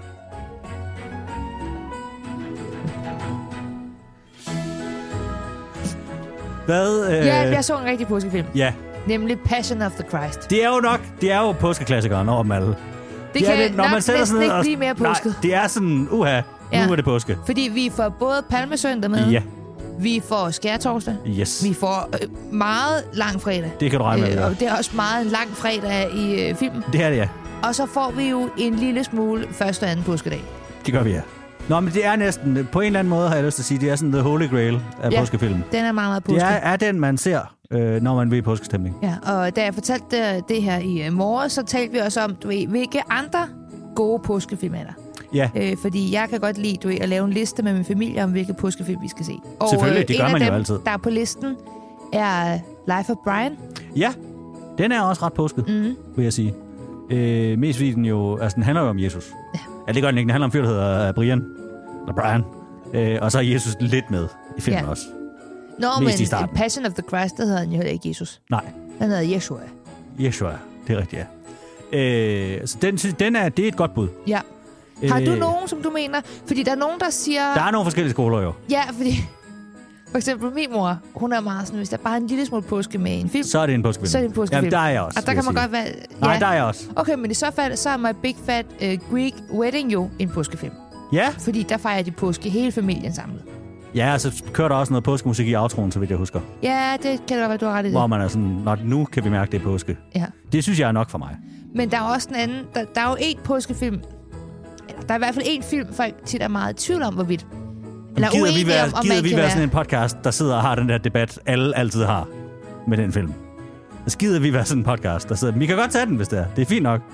[SPEAKER 2] Hvad? Øh...
[SPEAKER 3] Ja, jeg så en rigtig påskefilm.
[SPEAKER 2] Ja.
[SPEAKER 3] Nemlig Passion of the Christ.
[SPEAKER 2] Det er jo nok, det er jo påskeklassikeren over dem alle.
[SPEAKER 3] Det, det
[SPEAKER 2] kan
[SPEAKER 3] det,
[SPEAKER 2] når
[SPEAKER 3] nok
[SPEAKER 2] man sætter sådan
[SPEAKER 3] ikke
[SPEAKER 2] og...
[SPEAKER 3] blive mere påsket.
[SPEAKER 2] Nej, det er sådan, uha,
[SPEAKER 3] ja.
[SPEAKER 2] nu er det påske.
[SPEAKER 3] Fordi vi får både palmesøndag med,
[SPEAKER 2] ja.
[SPEAKER 3] vi får skærtorsdag,
[SPEAKER 2] yes.
[SPEAKER 3] vi får øh, meget lang fredag.
[SPEAKER 2] Det kan du regne med,
[SPEAKER 3] øh,
[SPEAKER 2] ja.
[SPEAKER 3] Og det er også meget en lang fredag i øh, filmen.
[SPEAKER 2] Det er det, ja.
[SPEAKER 3] Og så får vi jo en lille smule første og anden påskedag.
[SPEAKER 2] Det gør vi, ja. Nå, men det er næsten, på en eller anden måde har jeg lyst til at sige, det er sådan the holy grail af
[SPEAKER 3] ja,
[SPEAKER 2] påskefilmen.
[SPEAKER 3] Den er meget, meget påske.
[SPEAKER 2] Det er, er den, man ser, øh, når man vil i påskestemning.
[SPEAKER 3] Ja, og da jeg fortalte det, det her i morgen, så talte vi også om, du ved, hvilke andre gode påskefilm er der.
[SPEAKER 2] Ja.
[SPEAKER 3] Øh, fordi jeg kan godt lide, du ved, at lave en liste med min familie om, hvilke påskefilm vi skal se. Og
[SPEAKER 2] selvfølgelig, det gør
[SPEAKER 3] man
[SPEAKER 2] dem,
[SPEAKER 3] jo
[SPEAKER 2] altid.
[SPEAKER 3] Der er på listen er Life of Brian.
[SPEAKER 2] Ja, den er også ret påsket, mm-hmm. vil jeg sige. Øh, mest fordi den jo, altså den handler jo om Jesus. Ja. Ja, det gør den ikke. Den handler om fyr, der hedder Brian. Eller Brian. Øh, og så er Jesus lidt med i filmen ja. også.
[SPEAKER 3] Nå, mest men Passion of the Christ, der hedder han jo heller ikke Jesus.
[SPEAKER 2] Nej.
[SPEAKER 3] Han hedder Yeshua.
[SPEAKER 2] Yeshua, det er rigtigt, ja. Øh, så den, den er, det er et godt bud.
[SPEAKER 3] Ja. Har du øh, nogen, som du mener? Fordi der er nogen, der siger...
[SPEAKER 2] Der er nogle forskellige skoler jo.
[SPEAKER 3] Ja, fordi... For eksempel min mor, hun er meget sådan, hvis der er bare en lille smule påske med en film...
[SPEAKER 2] Så er det en påskefilm.
[SPEAKER 3] Så er det en påskefilm.
[SPEAKER 2] Jamen, der er jeg også.
[SPEAKER 3] Og der kan man
[SPEAKER 2] sige.
[SPEAKER 3] godt være...
[SPEAKER 2] Ja. Nej, der er jeg også.
[SPEAKER 3] Okay, men i så fald, så er My Big Fat uh, Greek Wedding jo en påskefilm.
[SPEAKER 2] Ja.
[SPEAKER 3] Fordi der fejrer de påske hele familien samlet.
[SPEAKER 2] Ja, og så kører der også noget påskemusik i outroen, så vidt jeg husker.
[SPEAKER 3] Ja, det kan da være, du har ret i det.
[SPEAKER 2] Hvor man er sådan, Nå, nu kan vi mærke, det er påske.
[SPEAKER 3] Ja.
[SPEAKER 2] Det synes jeg er nok for mig.
[SPEAKER 3] Men der er også en anden... Der, der er jo en påskefilm... Eller, der er i hvert fald en film, folk tit er meget i tvivl om, hvorvidt... Eller
[SPEAKER 2] gider vi være,
[SPEAKER 3] om, om
[SPEAKER 2] gider
[SPEAKER 3] man
[SPEAKER 2] vi
[SPEAKER 3] kan
[SPEAKER 2] være
[SPEAKER 3] være
[SPEAKER 2] sådan en podcast, der sidder og har den der debat, alle altid har med den film? Så gider vi være sådan en podcast, der sidder... Vi kan godt tage den, hvis det er. Det er fint nok.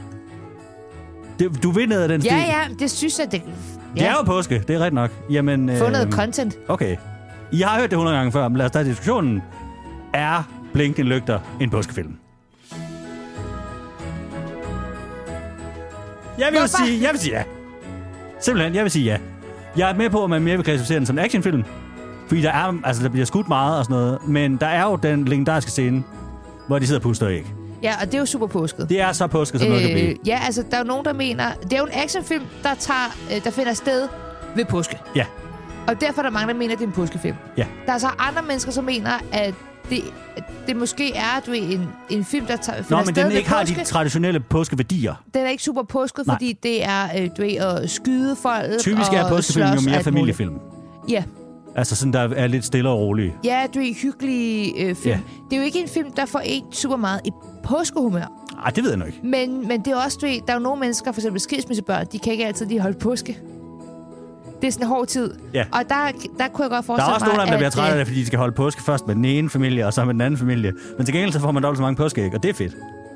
[SPEAKER 2] Det, du vil ned af den stil.
[SPEAKER 3] Ja, ja, det synes jeg, det... Ja.
[SPEAKER 2] Det er jo påske, det er rigtigt nok. Jamen,
[SPEAKER 3] Få noget
[SPEAKER 2] øh,
[SPEAKER 3] content.
[SPEAKER 2] Okay. I har hørt det hundrede gange før, men lad os tage diskussionen. Er Blinkende Lygter en påskefilm? Jeg vil
[SPEAKER 3] Hvorfor?
[SPEAKER 2] sige, jeg vil sige ja. Simpelthen, jeg vil sige ja. Jeg er med på, at man mere vil klassificere den som en actionfilm. Fordi der er, altså der bliver skudt meget og sådan noget. Men der er jo den legendariske scene, hvor de sidder og puster æg.
[SPEAKER 3] Ja, og det er jo super påsket.
[SPEAKER 2] Det er så påsket, som øh, noget kan blive.
[SPEAKER 3] Ja, altså, der er jo nogen, der mener... Det er jo en actionfilm, der, tager, øh, der finder sted ved påske.
[SPEAKER 2] Ja.
[SPEAKER 3] Og derfor er der mange, der mener, at det er en påskefilm.
[SPEAKER 2] Ja.
[SPEAKER 3] Der er så andre mennesker, som mener, at det, det måske er du ved, en, en film, der tager
[SPEAKER 2] Nå, men den ikke har
[SPEAKER 3] påske.
[SPEAKER 2] de traditionelle påskeværdier.
[SPEAKER 3] Den er ikke super påsket,
[SPEAKER 2] Nej.
[SPEAKER 3] fordi det er øh, du ved, at skyde folk.
[SPEAKER 2] Typisk er påskefilm jo mere familiefilm.
[SPEAKER 3] Ja.
[SPEAKER 2] Altså sådan, der er lidt stille og rolige.
[SPEAKER 3] Ja, du er hyggelige øh, film.
[SPEAKER 2] Ja.
[SPEAKER 3] Det er jo ikke en film, der får en super meget i påskehumør.
[SPEAKER 2] Ej, det ved jeg nok ikke.
[SPEAKER 3] Men, men det er også, du ved, der er jo nogle mennesker, for eksempel skilsmissebørn, de kan ikke altid lige holde påske. Det er sådan en hård tid.
[SPEAKER 2] Ja.
[SPEAKER 3] Og der, der kunne jeg godt
[SPEAKER 2] Der
[SPEAKER 3] forestille
[SPEAKER 2] er også nogle af dem, der bliver
[SPEAKER 3] at,
[SPEAKER 2] trætte af det, fordi de skal holde påske først med den ene familie, og så med den anden familie. Men til gengæld så får man dobbelt så mange påskeæg, og det er fedt.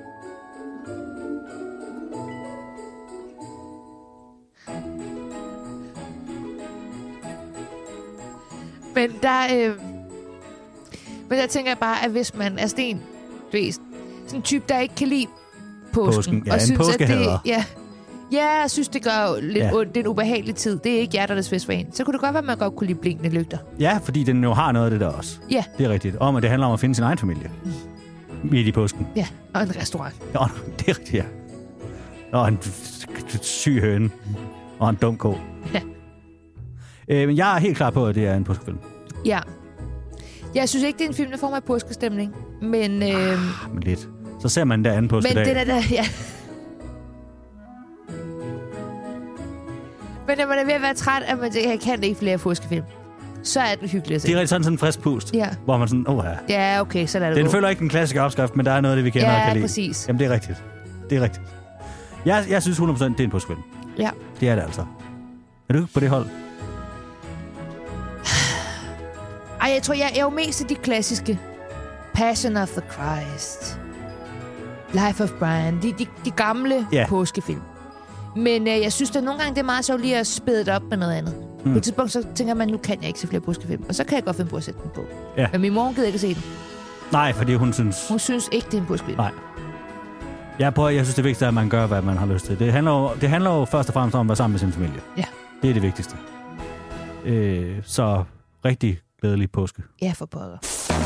[SPEAKER 3] Men der, øh, men der tænker jeg bare, at hvis man er sten, du ved, sådan en type, der ikke kan lide påsken,
[SPEAKER 2] Påsken, ja,
[SPEAKER 3] og
[SPEAKER 2] en
[SPEAKER 3] synes, at det,
[SPEAKER 2] påskehader.
[SPEAKER 3] ja, ja, jeg synes, det gør jo lidt
[SPEAKER 2] Ja.
[SPEAKER 3] ondt. Det er en ubehagelig tid. Det er ikke hjerternes fest for en. Så kunne det godt være, at man godt kunne lide blinkende lygter.
[SPEAKER 2] Ja, fordi den jo har noget af det der også.
[SPEAKER 3] Ja.
[SPEAKER 2] Det er rigtigt. Om, at det handler om at finde sin egen familie. Midt i påsken.
[SPEAKER 3] Ja, og en restaurant.
[SPEAKER 2] Ja, det er rigtigt, ja. Og en syg høne. Og en dum ko.
[SPEAKER 3] Ja.
[SPEAKER 2] Øh, men jeg er helt klar på, at det er en påskefilm.
[SPEAKER 3] Ja. Jeg synes ikke, det er en film, der får mig påskestemning. Men, øh,
[SPEAKER 2] Men lidt. Så ser man den der anden
[SPEAKER 3] men
[SPEAKER 2] påskedag.
[SPEAKER 3] den er der, ja. Men når man er ved at være træt, at man tænker, jeg kan ikke flere påskefilm, så er den hyggelig at se.
[SPEAKER 2] Det er rigtig sådan, sådan en frisk pust.
[SPEAKER 3] Ja.
[SPEAKER 2] Hvor man sådan, åh ja.
[SPEAKER 3] Ja, okay, så lader det
[SPEAKER 2] Den
[SPEAKER 3] gå.
[SPEAKER 2] følger ikke den klassiske opskrift, men der er noget af det, vi kender
[SPEAKER 3] Ja,
[SPEAKER 2] og kan lide.
[SPEAKER 3] præcis.
[SPEAKER 2] Jamen, det er rigtigt. Det er rigtigt. Jeg, jeg synes hundrede procent, det er en påskefilm.
[SPEAKER 3] Ja.
[SPEAKER 2] Det er det altså. Er du på det hold?
[SPEAKER 3] Ej, jeg tror, jeg er jo mest af de klassiske. Passion of the Christ. Life of Brian. De, de, de gamle
[SPEAKER 2] Ja.
[SPEAKER 3] påskefilm. Men øh, jeg synes, at nogle gange det er meget sjovt lige at spæde det op med noget andet. Mm. På et tidspunkt så tænker man, nu kan jeg ikke se flere påskefilm. Og så kan jeg godt finde på at sætte den på.
[SPEAKER 2] Ja.
[SPEAKER 3] Men min mor gider ikke at se den.
[SPEAKER 2] Nej, fordi hun synes...
[SPEAKER 3] Hun synes ikke, det er en påskefilm.
[SPEAKER 2] Nej. Jeg, prøver, jeg synes, det vigtigste er, at man gør, hvad man har lyst til. Det handler jo, det handler jo først og fremmest om at være sammen med sin familie.
[SPEAKER 3] Ja.
[SPEAKER 2] Det er det vigtigste. Øh, så rigtig glædelig påske.
[SPEAKER 3] Ja, for pokker.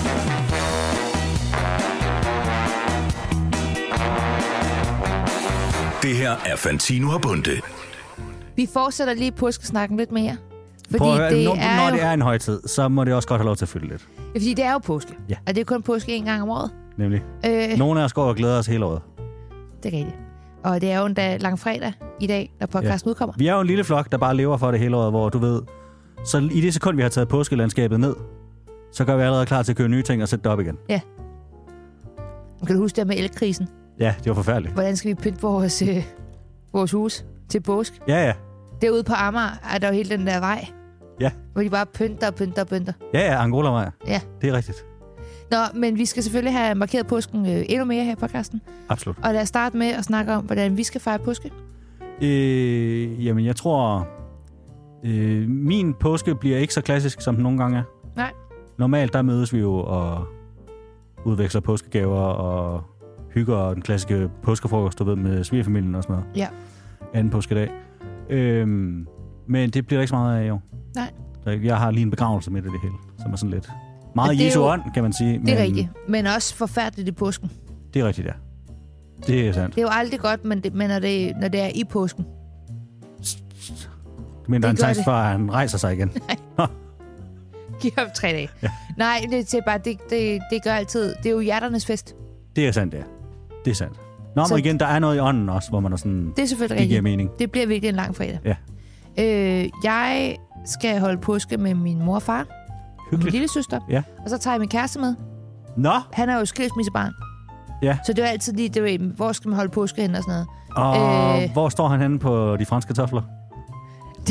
[SPEAKER 1] Det her er Fantino og Bunde.
[SPEAKER 3] Vi fortsætter lige påskesnakken lidt mere. Fordi
[SPEAKER 2] Prøv at høre,
[SPEAKER 3] det
[SPEAKER 2] når,
[SPEAKER 3] er
[SPEAKER 2] når
[SPEAKER 3] jo,
[SPEAKER 2] det er en højtid, så må det også godt have lov til at fylde lidt.
[SPEAKER 3] fordi det er jo påske.
[SPEAKER 2] Ja.
[SPEAKER 3] Og det er kun påske en gang om året.
[SPEAKER 2] Nemlig.
[SPEAKER 3] Øh,
[SPEAKER 2] Nogle af os går og glæder os hele året.
[SPEAKER 3] Det er rigtigt. Og det er jo endda langfredag i dag, når podcasten ja. udkommer.
[SPEAKER 2] Vi er jo en lille flok, der bare lever for det hele året, hvor du ved... Så i det sekund, vi har taget påskelandskabet ned, så gør vi allerede klar til at købe nye ting og sætte det op igen.
[SPEAKER 3] Ja. Kan du huske det med elkrisen?
[SPEAKER 2] Ja, det var forfærdeligt.
[SPEAKER 3] Hvordan skal vi pynte vores, øh, vores hus til påsk?
[SPEAKER 2] Ja, ja.
[SPEAKER 3] Derude på Amager er der jo hele den der vej.
[SPEAKER 2] Ja.
[SPEAKER 3] Hvor de bare pynter og pynter og pynter.
[SPEAKER 2] Ja, ja, Angola-vej.
[SPEAKER 3] Ja.
[SPEAKER 2] Det er rigtigt.
[SPEAKER 3] Nå, men vi skal selvfølgelig have markeret påsken øh, endnu mere her i podcasten.
[SPEAKER 2] Absolut.
[SPEAKER 3] Og lad os starte med at snakke om, hvordan vi skal fejre påske.
[SPEAKER 2] Øh, jamen, jeg tror... Øh, min påske bliver ikke så klassisk, som den nogle gange er.
[SPEAKER 3] Nej.
[SPEAKER 2] Normalt, der mødes vi jo og udveksler påskegaver og hygger den klassiske påskefrokost, du ved, med svigerfamilien og sådan noget.
[SPEAKER 3] Ja.
[SPEAKER 2] Anden påskedag. Øh, men det bliver der ikke så meget af i år.
[SPEAKER 3] Nej.
[SPEAKER 2] Så jeg har lige en begravelse midt i det hele, som er sådan lidt... Meget
[SPEAKER 3] det er
[SPEAKER 2] Jesu
[SPEAKER 3] jo-
[SPEAKER 2] ånd, kan man sige.
[SPEAKER 3] Det er
[SPEAKER 2] men
[SPEAKER 3] rigtigt. Men også forfærdeligt i påsken.
[SPEAKER 2] Det er rigtigt, ja. Det er sandt.
[SPEAKER 3] Det er jo aldrig godt, men, det, men når, det, når det er i påsken.
[SPEAKER 2] Du mener, der er en
[SPEAKER 3] det gør
[SPEAKER 2] chance
[SPEAKER 3] det.
[SPEAKER 2] for, at han rejser sig igen.
[SPEAKER 3] Giv op tre dage.
[SPEAKER 2] Ja.
[SPEAKER 3] Nej, det, er bare, det, det, det gør altid. Det er jo hjerternes fest.
[SPEAKER 2] Det er sandt, ja. Det er sandt. Nå,
[SPEAKER 3] Så-
[SPEAKER 2] men igen, der er noget i ånden også, hvor man er sådan...
[SPEAKER 3] Det er selvfølgelig
[SPEAKER 2] Det giver
[SPEAKER 3] rigtigt.
[SPEAKER 2] mening.
[SPEAKER 3] Det bliver virkelig en lang fredag.
[SPEAKER 2] Ja.
[SPEAKER 3] Øh, jeg skal holde påske med min mor og far. Og min
[SPEAKER 2] Hyggeligt.
[SPEAKER 3] lille søster.
[SPEAKER 2] Ja.
[SPEAKER 3] Og så tager jeg min kæreste med.
[SPEAKER 2] Nå,
[SPEAKER 3] Han er jo skilsmissebarn.
[SPEAKER 2] Ja.
[SPEAKER 3] Så det er jo altid lige, det er, jo, hvor skal man holde påske hen og sådan noget.
[SPEAKER 2] og
[SPEAKER 3] Øh.
[SPEAKER 2] hvor står han henne på de franske kartofler?
[SPEAKER 3] Det-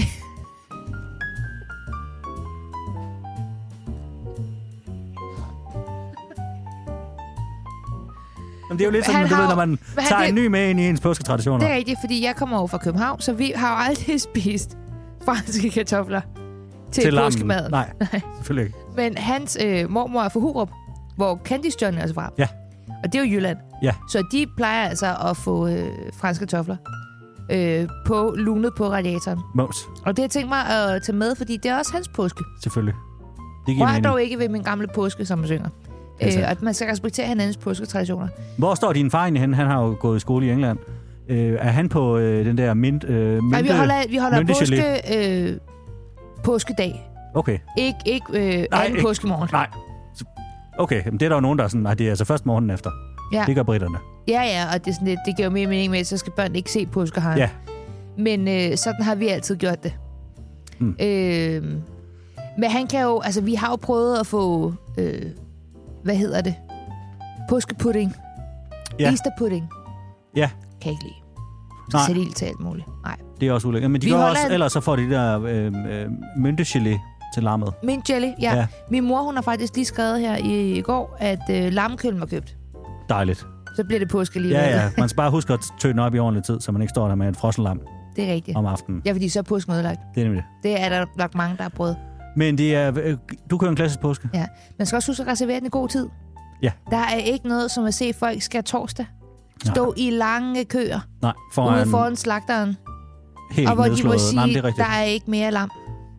[SPEAKER 2] Jamen, det er jo lidt sådan,
[SPEAKER 3] Han
[SPEAKER 2] du
[SPEAKER 3] har
[SPEAKER 2] ved,
[SPEAKER 3] jo-
[SPEAKER 2] når man
[SPEAKER 3] men han-
[SPEAKER 2] tager
[SPEAKER 3] det-
[SPEAKER 2] en ny med ind i ens påsketraditioner.
[SPEAKER 3] Det er rigtigt, fordi jeg kommer over fra København, så vi har jo aldrig spist franske kartofler til, til
[SPEAKER 2] lammen.
[SPEAKER 3] påskemaden.
[SPEAKER 2] Nej, selvfølgelig ikke.
[SPEAKER 3] Men hans øh, mormor er fra Hurup, hvor Candice John er altså fra.
[SPEAKER 2] Ja.
[SPEAKER 3] Og det er jo Jylland.
[SPEAKER 2] Ja.
[SPEAKER 3] Så de plejer altså at få øh, franske kartofler øh, på lunet på radiatoren.
[SPEAKER 2] Mums,
[SPEAKER 3] Og det har jeg tænkt mig at tage med, fordi det er også hans påske.
[SPEAKER 2] selvfølgelig. Det giver
[SPEAKER 3] Rør
[SPEAKER 2] mening.
[SPEAKER 3] dog ikke ved min gamle påske, som man synger.
[SPEAKER 2] Det er sandt.
[SPEAKER 3] Øh, og man skal respektere hinandens påsketraditioner.
[SPEAKER 2] Hvor står din far egentlig henne? Han har jo gået i skole i England. Øh, er han på øh, den der mint, øh,
[SPEAKER 3] Nej, vi
[SPEAKER 2] mynte-
[SPEAKER 3] holder, vi holder
[SPEAKER 2] myntegelé?
[SPEAKER 3] påske, øh, påskedag.
[SPEAKER 2] Okay.
[SPEAKER 3] Ikke, ikke øh,
[SPEAKER 2] Nej,
[SPEAKER 3] anden
[SPEAKER 2] ikke-
[SPEAKER 3] påskemorgen.
[SPEAKER 2] Nej. Okay, men det er der jo nogen, der er sådan, nej, det er altså først morgenen efter.
[SPEAKER 3] Ja.
[SPEAKER 2] Det gør britterne.
[SPEAKER 3] Ja, ja, og det, er sådan lidt, det giver jo mere mening med, så skal børn ikke se påskeharen.
[SPEAKER 2] Ja.
[SPEAKER 3] Men øh, sådan har vi altid gjort det.
[SPEAKER 2] Mm.
[SPEAKER 3] Øh, men han kan jo, altså vi har jo prøvet at få, øh, hvad hedder det? Påskepudding.
[SPEAKER 2] Ja.
[SPEAKER 3] Easterpudding.
[SPEAKER 2] Ja.
[SPEAKER 3] Kan ikke lide.
[SPEAKER 2] Nej.
[SPEAKER 3] Sæt ild til alt muligt. Nej.
[SPEAKER 2] Det er også ulækkert. Men de
[SPEAKER 3] Vi
[SPEAKER 2] gør
[SPEAKER 3] holder
[SPEAKER 2] også,
[SPEAKER 3] en-
[SPEAKER 2] ellers så får de der øh, øh, myntegelé til lammet.
[SPEAKER 3] Mint jelly, ja.
[SPEAKER 2] Ja.
[SPEAKER 3] ja. Min mor, hun har faktisk lige skrevet her i, i går, at øh, lammekølen var købt.
[SPEAKER 2] Dejligt.
[SPEAKER 3] Så bliver det påske lige.
[SPEAKER 2] Ja, ja. Man skal bare huske at tøne op i ordentlig tid, så man ikke står der med et frossen lam
[SPEAKER 3] Det er rigtigt.
[SPEAKER 2] om aftenen.
[SPEAKER 3] Ja, fordi så er påsken ødelagt.
[SPEAKER 2] Det er nemlig det.
[SPEAKER 3] Det er der nok mange, der har prøvet.
[SPEAKER 2] Men det er, øh, du kører en klassisk påske.
[SPEAKER 3] Ja. Man skal også huske at reservere den i god tid.
[SPEAKER 2] Ja.
[SPEAKER 3] Der er ikke noget, som at se folk skal torsdag. Stå
[SPEAKER 2] Nej.
[SPEAKER 3] i lange køer
[SPEAKER 2] Nej,
[SPEAKER 3] ude
[SPEAKER 2] foran
[SPEAKER 3] foran slagteren.
[SPEAKER 2] helt
[SPEAKER 3] Og hvor de må
[SPEAKER 2] nedslået.
[SPEAKER 3] sige,
[SPEAKER 2] Nej, men det er rigtigt.
[SPEAKER 3] der er ikke mere lam.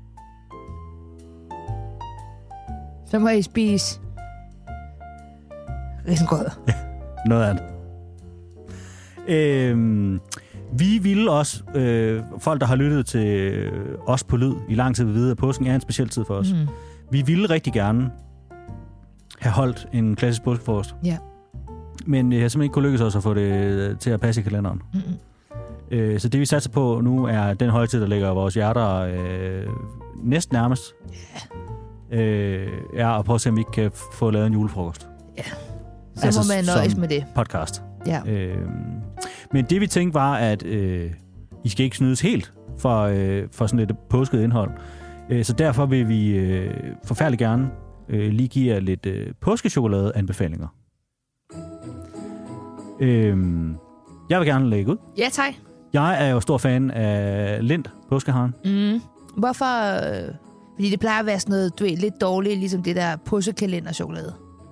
[SPEAKER 3] Så må I spise risengrød.
[SPEAKER 2] Noget andet. Øhm, vi ville også, øh, folk der har lyttet til øh, os på lyd i lang tid, vil vide, at påsken er en speciel tid for os.
[SPEAKER 3] Mm.
[SPEAKER 2] Vi ville rigtig gerne have holdt en klassisk påskefrokost.
[SPEAKER 3] Ja.
[SPEAKER 2] Men det har simpelthen ikke kunne lykkes os at få det til at passe i kalenderen.
[SPEAKER 3] Mm-mm.
[SPEAKER 2] Øh, så det vi satser på nu er den højtid, der ligger vores hjerter øh, næst nærmest. Øh, er at prøve at se, om vi ikke kan få lavet en julefrokost.
[SPEAKER 3] Så
[SPEAKER 2] Altså,
[SPEAKER 3] må man nøjes
[SPEAKER 2] som
[SPEAKER 3] med det.
[SPEAKER 2] Podcast.
[SPEAKER 3] Ja.
[SPEAKER 2] Øh, men det vi tænkte var, at øh, I skal ikke snydes helt for, øh, for sådan et påsket indhold. Øh, så derfor vil vi øh, forfærdeligt gerne øh, lige give jer lidt øh, påskechokolade-anbefalinger. Øh, jeg vil gerne lægge ud.
[SPEAKER 3] Ja, tak.
[SPEAKER 2] Jeg er jo stor fan af Lind, påskeharen.
[SPEAKER 3] Mm. Hvorfor? Øh, fordi det plejer at være sådan noget, du ved, lidt dårligt, ligesom det der påskekalenderchokolade.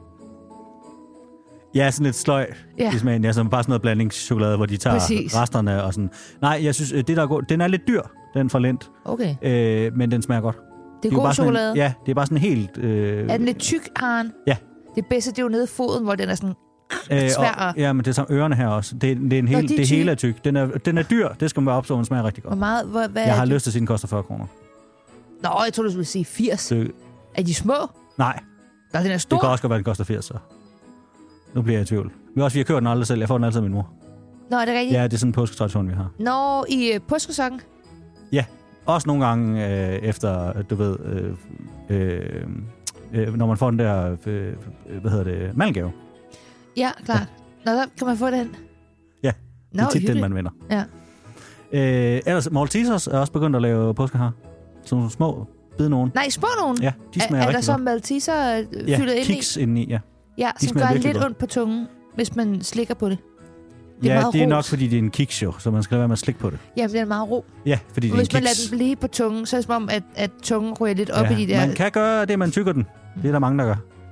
[SPEAKER 2] Ja, sådan lidt sløj
[SPEAKER 3] Ja.
[SPEAKER 2] i smagen. Ja, som bare sådan noget blandingschokolade, hvor de tager
[SPEAKER 3] Præcis.
[SPEAKER 2] resterne og sådan. Nej, jeg synes, det der er god, den er lidt dyr, den fra Lind,
[SPEAKER 3] Okay.
[SPEAKER 2] øh, men den smager godt.
[SPEAKER 3] Det er
[SPEAKER 2] jo
[SPEAKER 3] god
[SPEAKER 2] bare sådan
[SPEAKER 3] chokolade.
[SPEAKER 2] En, ja, det er bare sådan helt... Øh,
[SPEAKER 3] Er den lidt tyk, haren?
[SPEAKER 2] Ja.
[SPEAKER 3] Det bedste, det er jo nede i foden, hvor den er sådan
[SPEAKER 2] øh,
[SPEAKER 3] svær
[SPEAKER 2] og,
[SPEAKER 3] at-
[SPEAKER 2] ja, men det er samme ørerne her også. Det, det, er en hel,
[SPEAKER 3] Nå, de er
[SPEAKER 2] det hele
[SPEAKER 3] tykke.
[SPEAKER 2] er tyk. Den er, den er dyr, det skal man være op, så den smager rigtig
[SPEAKER 3] Hvor
[SPEAKER 2] godt.
[SPEAKER 3] meget? Hvor, hvad
[SPEAKER 2] Jeg
[SPEAKER 3] er
[SPEAKER 2] har
[SPEAKER 3] det?
[SPEAKER 2] lyst til at sige, den koster fyrre kroner.
[SPEAKER 3] Nå, jeg tror du skulle sige firs.
[SPEAKER 2] Så,
[SPEAKER 3] Er de små?
[SPEAKER 2] nej,
[SPEAKER 3] Nå, den er
[SPEAKER 2] det
[SPEAKER 3] stor.
[SPEAKER 2] kan også godt være, den koster firs, så. Nu bliver jeg i tvivl. Men også, vi har kørt den aldrig selv. Jeg får den altid af min mor.
[SPEAKER 3] Nå, er det rigtigt?
[SPEAKER 2] Ja, det er sådan en påsketradition, vi har.
[SPEAKER 3] Nå, i øh, påskesæsonen?
[SPEAKER 2] Også nogle gange øh, efter, du ved, øh, øh, øh, når man får den der, øh, hvad hedder det, mandelgave.
[SPEAKER 3] Ja, klart. Nå, så kan man få den.
[SPEAKER 2] Ja,
[SPEAKER 3] Nå,
[SPEAKER 2] det er tit den,
[SPEAKER 3] hyggeligt.
[SPEAKER 2] man vinder.
[SPEAKER 3] Ja.
[SPEAKER 2] Øh, ellers, Maltesers er også begyndt at lave påskehar. Sådan nogle små, bide nogen.
[SPEAKER 3] Nej, små nogen.
[SPEAKER 2] Ja, de
[SPEAKER 3] Er,
[SPEAKER 2] smager
[SPEAKER 3] er der
[SPEAKER 2] rigtig
[SPEAKER 3] så
[SPEAKER 2] godt.
[SPEAKER 3] malteser øh,
[SPEAKER 2] Ja,
[SPEAKER 3] fyldet ind i?
[SPEAKER 2] kiks indeni, ja.
[SPEAKER 3] Ja,
[SPEAKER 2] de
[SPEAKER 3] som
[SPEAKER 2] smager
[SPEAKER 3] gør
[SPEAKER 2] virkelig
[SPEAKER 3] lidt
[SPEAKER 2] godt.
[SPEAKER 3] ondt på tungen, hvis man slikker på det. Det er
[SPEAKER 2] ja,
[SPEAKER 3] meget
[SPEAKER 2] det er
[SPEAKER 3] ros.
[SPEAKER 2] nok, fordi det er en kiks jo, så man skal lade være med at slikke på det.
[SPEAKER 3] Ja, men det er meget ro.
[SPEAKER 2] Ja, fordi det er
[SPEAKER 3] Hvis
[SPEAKER 2] en
[SPEAKER 3] man
[SPEAKER 2] kiks.
[SPEAKER 3] lader den blive på tungen, så er det som om, at, at tungen ryger lidt op
[SPEAKER 2] ja,
[SPEAKER 3] i de der...
[SPEAKER 2] Man kan gøre det, man tykker den. Det er der mange, der gør.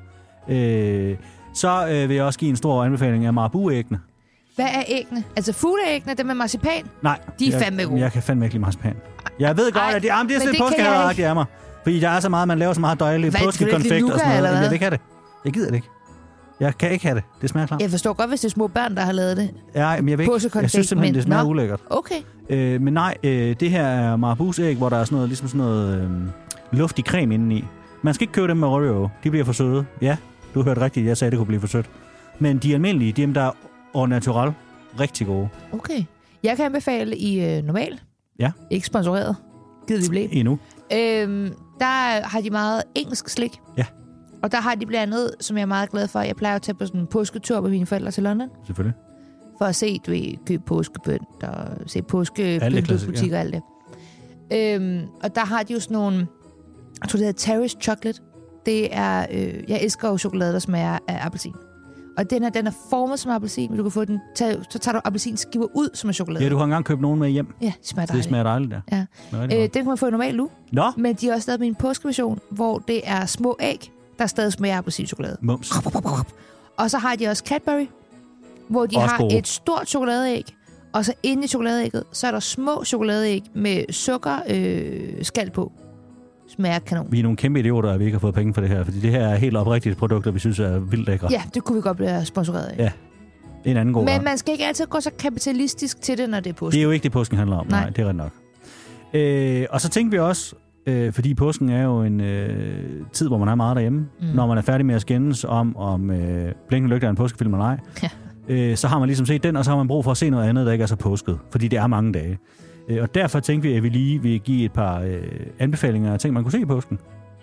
[SPEAKER 2] Øh, så øh, vil jeg også give en stor anbefaling af Marabu-æggene.
[SPEAKER 3] Hvad er æggene? Altså fugleæggene, dem med marcipan?
[SPEAKER 2] Nej,
[SPEAKER 3] De er
[SPEAKER 2] jeg,
[SPEAKER 3] fandme gode.
[SPEAKER 2] Jeg kan fandme ikke lide marcipan. Jeg ved godt,
[SPEAKER 3] Ej,
[SPEAKER 2] at det, jamen, det er
[SPEAKER 3] men
[SPEAKER 2] sådan
[SPEAKER 3] det
[SPEAKER 2] lidt
[SPEAKER 3] kan jeg
[SPEAKER 2] påskehaveragtigt af mig. Fordi der er så meget, man laver så meget dejligt
[SPEAKER 3] Hvad, skal du ikke lide
[SPEAKER 2] påskekonfekt og sådan
[SPEAKER 3] nougat,
[SPEAKER 2] noget.
[SPEAKER 3] eller
[SPEAKER 2] Jamen,
[SPEAKER 3] hvad?
[SPEAKER 2] Jeg vil ikke have det. Jeg gider det ikke. Jeg kan ikke have det. Det smager klart.
[SPEAKER 3] Jeg forstår godt, hvis det er små børn, der har lavet det.
[SPEAKER 2] Ja, men jeg, vil ikke.
[SPEAKER 3] Påskekonfekt,
[SPEAKER 2] Jeg synes simpelthen,
[SPEAKER 3] men-
[SPEAKER 2] det smager
[SPEAKER 3] Nå.
[SPEAKER 2] ulækkert.
[SPEAKER 3] Okay.
[SPEAKER 2] Øh, men nej, øh, det her er Marabus æg, hvor der er sådan noget, ligesom sådan noget øh, luftig creme indeni. Man skal ikke købe dem med Oreo. De bliver for søde. Ja, du hørte rigtigt. Jeg sagde, det kunne blive for sødt. Men de almindelige, de er dem, der er au naturel, rigtig gode.
[SPEAKER 3] Okay. Jeg kan anbefale i øh, normal.
[SPEAKER 2] Ja.
[SPEAKER 3] Ikke sponsoreret. Givet vi blev.
[SPEAKER 2] Endnu.
[SPEAKER 3] Øhm, der har de meget engelsk slik.
[SPEAKER 2] Ja.
[SPEAKER 3] Og der har de blandt andet, som jeg er meget glad for, jeg plejer at tage på sådan en påsketur med mine forældre til London,
[SPEAKER 2] Selvfølgelig.
[SPEAKER 3] for at se, du ved, købe påskebønd og se
[SPEAKER 2] Alt
[SPEAKER 3] påskebønd
[SPEAKER 2] det
[SPEAKER 3] i butikker og alt det. Øhm, og der har de jo sådan nogle, jeg tror det hedder Terrace Chocolate. Det er, øh, jeg elsker jo chokolade, der smager af appelsin. Og den er, den er formet som appelsin, men du kan få den, tag, så tager du appelsinskiver ud som er chokolade.
[SPEAKER 2] Ja, du har engang købt nogen med hjem.
[SPEAKER 3] Ja, det smager
[SPEAKER 2] Det
[SPEAKER 3] dejligt.
[SPEAKER 2] smager dejligt, der.
[SPEAKER 3] Ja.
[SPEAKER 2] Smager rigtig
[SPEAKER 3] Øh,
[SPEAKER 2] godt.
[SPEAKER 3] den kan man få i normal nu.
[SPEAKER 2] Nå,
[SPEAKER 3] Men de har også lavet min påskeversion, hvor det er små æg, der stadig smager af appelsinchokolade.
[SPEAKER 2] mums.
[SPEAKER 3] Og så har de også Cadbury, hvor de
[SPEAKER 2] Også
[SPEAKER 3] har
[SPEAKER 2] gode.
[SPEAKER 3] et stort chokoladeæg, og så inde i chokoladeægget, så er der små chokoladeæg med sukker øh, skal på. Smager kanon.
[SPEAKER 2] Vi er nogle kæmpe idioter, at vi ikke har fået penge for det her, fordi det her er helt oprigtigt produkter, vi synes er vildt lækre.
[SPEAKER 3] Ja, det kunne vi godt blive sponsoreret af.
[SPEAKER 2] Ja. En anden god
[SPEAKER 3] Men
[SPEAKER 2] ret.
[SPEAKER 3] man skal ikke altid gå så kapitalistisk til det, når det er påske.
[SPEAKER 2] Det er jo ikke det, påsken handler om.
[SPEAKER 3] Nej.
[SPEAKER 2] Nej, det er ret nok. Øh, og så tænkte vi også, Øh, fordi påsken er jo en øh, tid, hvor man er meget derhjemme. Mm. Når man er færdig med at skændes om, om øh, Blinkende Lygter er en påskefilm eller ej,
[SPEAKER 3] ja.
[SPEAKER 2] øh, så har man ligesom set den, og så har man brug for at se noget andet, der ikke er så påsket. Fordi det er mange dage. Øh, og derfor tænkte vi, at vi lige vil give et par øh, anbefalinger af ting, man kunne se i påsken.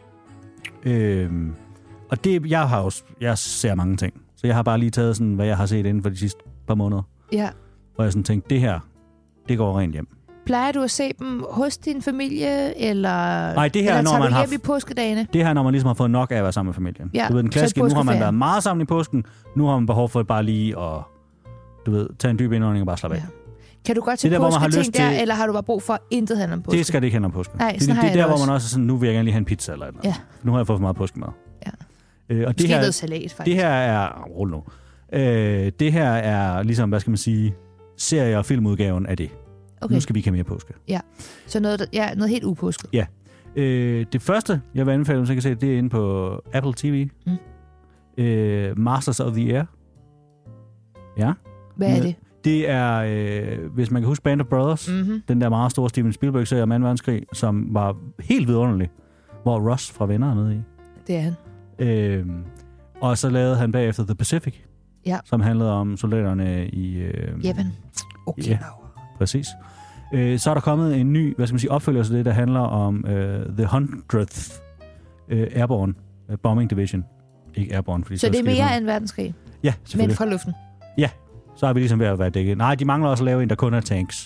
[SPEAKER 2] Øh, og det, jeg har også, jeg ser mange ting. Så jeg har bare lige taget sådan, hvad jeg har set inden for de sidste par måneder.
[SPEAKER 3] Ja.
[SPEAKER 2] Hvor jeg sådan tænkte, det her, det går rent hjem.
[SPEAKER 3] Plejer du at se dem hos din familie, eller,
[SPEAKER 2] Nej, det her,
[SPEAKER 3] eller
[SPEAKER 2] når
[SPEAKER 3] tager
[SPEAKER 2] man
[SPEAKER 3] du hjem
[SPEAKER 2] har,
[SPEAKER 3] i påskedagene?
[SPEAKER 2] Det her, når man ligesom har fået nok af at være sammen med familien.
[SPEAKER 3] Ja,
[SPEAKER 2] du ved, den klassiske, nu har man været meget sammen i påsken, nu har man behov for bare lige at, du ved, tage en dyb indånding og bare slappe af.
[SPEAKER 3] Ja. Kan du godt til påsketing der, til... eller har du bare brug for intet handle om påsken?
[SPEAKER 2] Det skal det ikke handle om påsken.
[SPEAKER 3] Nej,
[SPEAKER 2] det, det, det er der, hvor man også er sådan, nu vil jeg gerne lige have en pizza eller noget.
[SPEAKER 3] Ja.
[SPEAKER 2] Nu har jeg fået for meget påskemad.
[SPEAKER 3] Ja.
[SPEAKER 2] Øh, og
[SPEAKER 3] Måske
[SPEAKER 2] det her,
[SPEAKER 3] noget salat, faktisk.
[SPEAKER 2] Det her er... Rul nu. Øh, det her er ligesom, hvad skal man sige, serie- og filmudgaven af det. Okay. Nu skal vi ikke have mere påske.
[SPEAKER 3] Ja, så noget, der, ja, noget helt upåsket.
[SPEAKER 2] Ja. Øh, det første, jeg vil anbefale, så kan se, det er inde på Apple T V. Mm. Øh, Masters of the Air. Ja.
[SPEAKER 3] Hvad er det?
[SPEAKER 2] Det er, øh, hvis man kan huske Band of Brothers, mm-hmm. den der meget store Steven Spielberg-serie om anden verdenskrig, som var helt vidunderlig, hvor Ross fra Venner er med i.
[SPEAKER 3] Det er han.
[SPEAKER 2] Øh, og så lavede han bagefter The Pacific,
[SPEAKER 3] ja.
[SPEAKER 2] som handlede om soldaterne i... Øh,
[SPEAKER 3] Japan. Okay.
[SPEAKER 2] Ja, præcis. Øh, så er der kommet en ny, hvad skal man sige, opfølger til det, der handler om øh, The hundredth øh, Airborne øh, Bombing Division. Ikke Airborne, fordi
[SPEAKER 3] så, så det er mere
[SPEAKER 2] sådan...
[SPEAKER 3] end verdenskrig?
[SPEAKER 2] Ja, selvfølgelig.
[SPEAKER 3] Men fra luften?
[SPEAKER 2] Ja, så er vi ligesom ved at være dækket. Nej, de mangler også at lave en, der kun er tanks.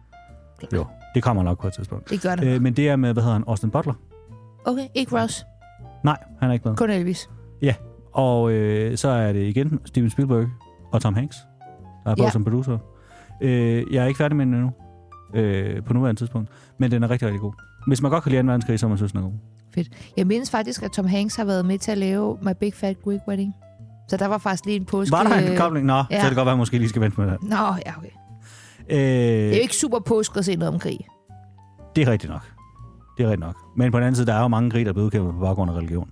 [SPEAKER 2] Jo, det kommer nok på et tidspunkt.
[SPEAKER 3] Det gør det.
[SPEAKER 2] Øh, men det er med, hvad hedder han, Austin Butler.
[SPEAKER 3] Okay, ikke Ross?
[SPEAKER 2] Nej, han er ikke med.
[SPEAKER 3] Kun Elvis?
[SPEAKER 2] Ja, og øh, så er det igen Steven Spielberg og Tom Hanks, der er på ja. som producer. Øh, jeg er ikke færdig med den endnu, øh, på nuværende tidspunkt, men den er rigtig, rigtig god. Hvis man godt kan lide anden verdenskrig, så man synes, den er god.
[SPEAKER 3] Fedt. Jeg mindes faktisk, at Tom Hanks har været med til at lave My Big Fat Greek Wedding. Så der var faktisk lige en påske...
[SPEAKER 2] Var der en kobling? Nå, ja. Så er det godt være, at måske lige skal vente med det.
[SPEAKER 3] Nå, ja, okay.
[SPEAKER 2] Øh,
[SPEAKER 3] det er jo ikke super påske at se noget om krig.
[SPEAKER 2] Det er rigtigt nok. Det er rigtigt nok. Men på den anden side, der er jo mange krig, der bliver udkæmpet på baggrund af religion.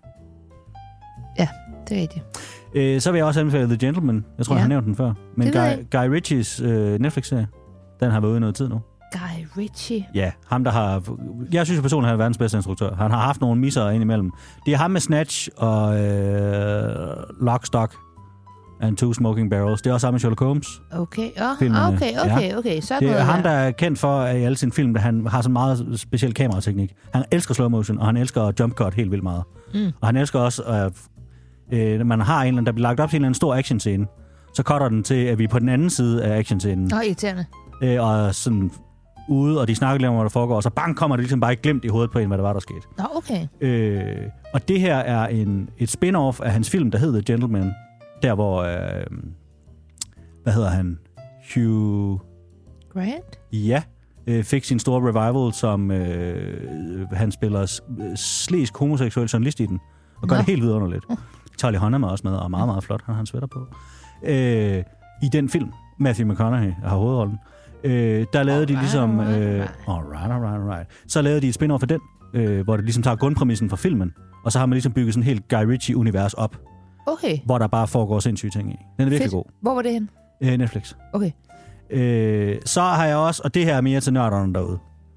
[SPEAKER 3] Ja, det er rigtigt.
[SPEAKER 2] Øh, så vil jeg også anbefale The Gentleman. Jeg tror, ja. jeg har nævnt den før. Men Guy, Guy Ritchies øh, Netflix-serie, den har været ude i noget tid nu.
[SPEAKER 3] Guy Ritchie?
[SPEAKER 2] Ja, ham der har... Jeg synes personligt, han er verdens bedste instruktør. Han har haft nogle misser indimellem. Det er ham med Snatch og øh, Lock, Stock and Two Smoking Barrels. Det er også ham med Sherlock Holmes.
[SPEAKER 3] Okay, oh, okay, okay, ja. okay. Så er
[SPEAKER 2] det er
[SPEAKER 3] noget
[SPEAKER 2] ham,
[SPEAKER 3] der
[SPEAKER 2] er kendt for, at i alle sine film, at han har sådan meget speciel kamerateknik. Han elsker slow motion, og han elsker jump cut helt vildt meget. Mm. Og han elsker også, at øh, man har en eller anden, der bliver lagt op til en eller anden stor actionscene, så cutter den til, at vi er på den anden side af actionscenen.
[SPEAKER 3] Nå, irriterende.
[SPEAKER 2] Øh, og sådan ude, og de snakker lidt om, hvad der foregår, og så bang kommer det ligesom bare ikke glemt i hovedet på en, hvad der var, der skete.
[SPEAKER 3] Nå, okay.
[SPEAKER 2] Øh, og det her er en, et spin-off af hans film, der hedder The Gentleman. Der hvor, øh, hvad hedder han? Hugh...
[SPEAKER 3] Grant?
[SPEAKER 2] Ja, øh, fik sin store revival, som øh, han spiller slæsk homoseksuel journalist i den. Og gør Nå. det helt vidunderligt. Uh. Charlie Hunnam er også med, og meget, meget flot. Han har en sweater på. Øh, I den film, Matthew McConaughey har hovedrollen. Øh, der lavede alright, de ligesom... Øh, alright, alright, alright. Så lavede de et spin-off af den, øh, hvor det ligesom tager grundpræmissen for filmen, og så har man ligesom bygget sådan en helt Guy Ritchie-univers op.
[SPEAKER 3] Okay.
[SPEAKER 2] Hvor der bare foregår sindssyge ting i. Den er virkelig
[SPEAKER 3] Fedt.
[SPEAKER 2] god.
[SPEAKER 3] Hvor var det hen?
[SPEAKER 2] Øh, Netflix.
[SPEAKER 3] Okay.
[SPEAKER 2] Øh, så har jeg også, og det her er mere til nørderne derude.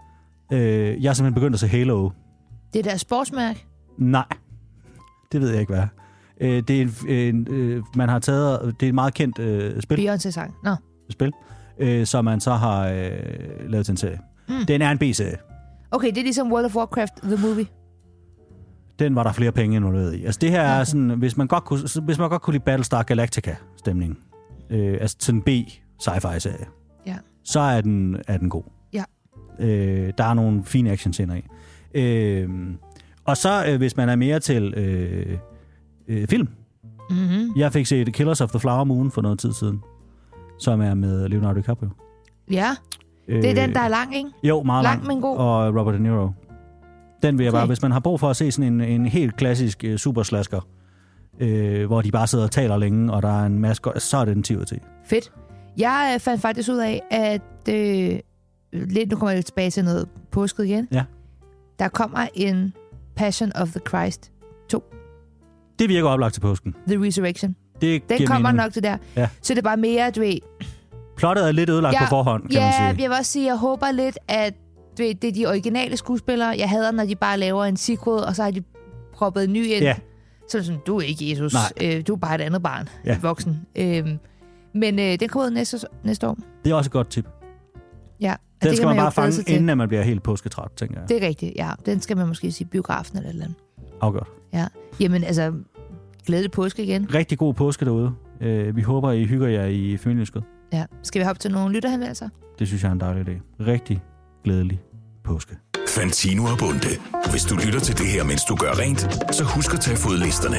[SPEAKER 2] Øh, jeg har simpelthen begyndt at se Halo.
[SPEAKER 3] Det er deres sportsmærke?
[SPEAKER 2] Nej, det ved jeg ikke, hvad er. Øh, det er en, en øh, man har taget, det er et meget kendt øh, spil.
[SPEAKER 3] Beyoncé-sang. Nå.
[SPEAKER 2] Spil. Øh, som man så har øh, lavet til en serie. Mm. Den er en B-serie.
[SPEAKER 3] Okay, det er ligesom World of Warcraft, The Movie.
[SPEAKER 2] Den var der flere penge involveret i. Altså det her okay. er sådan, hvis man godt kunne, hvis man godt kunne lide Battlestar Galactica-stemning, øh, altså sådan en B-sci-fi-serie,
[SPEAKER 3] ja.
[SPEAKER 2] så er den, er den god.
[SPEAKER 3] Ja.
[SPEAKER 2] Øh, der er nogle fine actionscener i. Øh, og så, øh, hvis man er mere til øh, øh, film. Mm-hmm. Jeg fik set Killers of the Flower Moon for noget tid siden, som er med Leonardo DiCaprio.
[SPEAKER 3] Ja, det er øh, den, der er lang, ikke?
[SPEAKER 2] Jo, meget lang.
[SPEAKER 3] Lang, men god.
[SPEAKER 2] Og Robert De Niro. Den vil jeg
[SPEAKER 3] okay.
[SPEAKER 2] bare, hvis man har brug for at se sådan en, en helt klassisk uh, superslasker, øh, hvor de bare sidder og taler længe, og der er en masse godt, så er det en ti ud af ti.
[SPEAKER 3] Fedt. Jeg øh, fandt faktisk ud af, at øh, lidt, nu kommer jeg lidt tilbage til noget påsket igen.
[SPEAKER 2] Ja.
[SPEAKER 3] Der kommer en Passion of the Christ to.
[SPEAKER 2] Det virker oplagt til påsken.
[SPEAKER 3] The Resurrection.
[SPEAKER 2] Det
[SPEAKER 3] Den kommer
[SPEAKER 2] mening.
[SPEAKER 3] nok til der.
[SPEAKER 2] Ja.
[SPEAKER 3] Så det er bare mere, du ved...
[SPEAKER 2] Plottet er lidt ødelagt
[SPEAKER 3] ja,
[SPEAKER 2] på forhånd, kan
[SPEAKER 3] ja,
[SPEAKER 2] man sige.
[SPEAKER 3] Ja, jeg vil også sige, jeg håber lidt, at det, det er de originale skuespillere. Jeg hader, når de bare laver en sequel, og så har de proppet en ny ind.
[SPEAKER 2] Ja.
[SPEAKER 3] Så er det sådan, du er ikke Jesus.
[SPEAKER 2] Nej.
[SPEAKER 3] Øh, du er bare et andet barn.
[SPEAKER 2] Ja.
[SPEAKER 3] Et voksen. Øh, men øh, den kommer ud næste, næste år.
[SPEAKER 2] Det er også et godt tip.
[SPEAKER 3] Ja. Og
[SPEAKER 2] Den
[SPEAKER 3] det
[SPEAKER 2] skal
[SPEAKER 3] kan
[SPEAKER 2] man bare
[SPEAKER 3] jo glæde sig
[SPEAKER 2] fange,
[SPEAKER 3] til.
[SPEAKER 2] inden at man bliver helt påsketræt, tænker jeg.
[SPEAKER 3] Det er rigtigt, ja. Den skal man måske sige biografen eller et eller andet.
[SPEAKER 2] Afgjort.
[SPEAKER 3] Ja. Jamen altså, glædelig påske igen.
[SPEAKER 2] Rigtig god påske derude. Uh, vi håber, I hygger jer i familieskød.
[SPEAKER 3] Ja. Skal vi hoppe til nogle lytterhenvendelser?
[SPEAKER 2] Det synes jeg er en dejlig idé. Rigtig glædelig påske.
[SPEAKER 1] Fantino og Bunde. Hvis du lytter til det her, mens du gør rent, så husk at tage fodlisterne.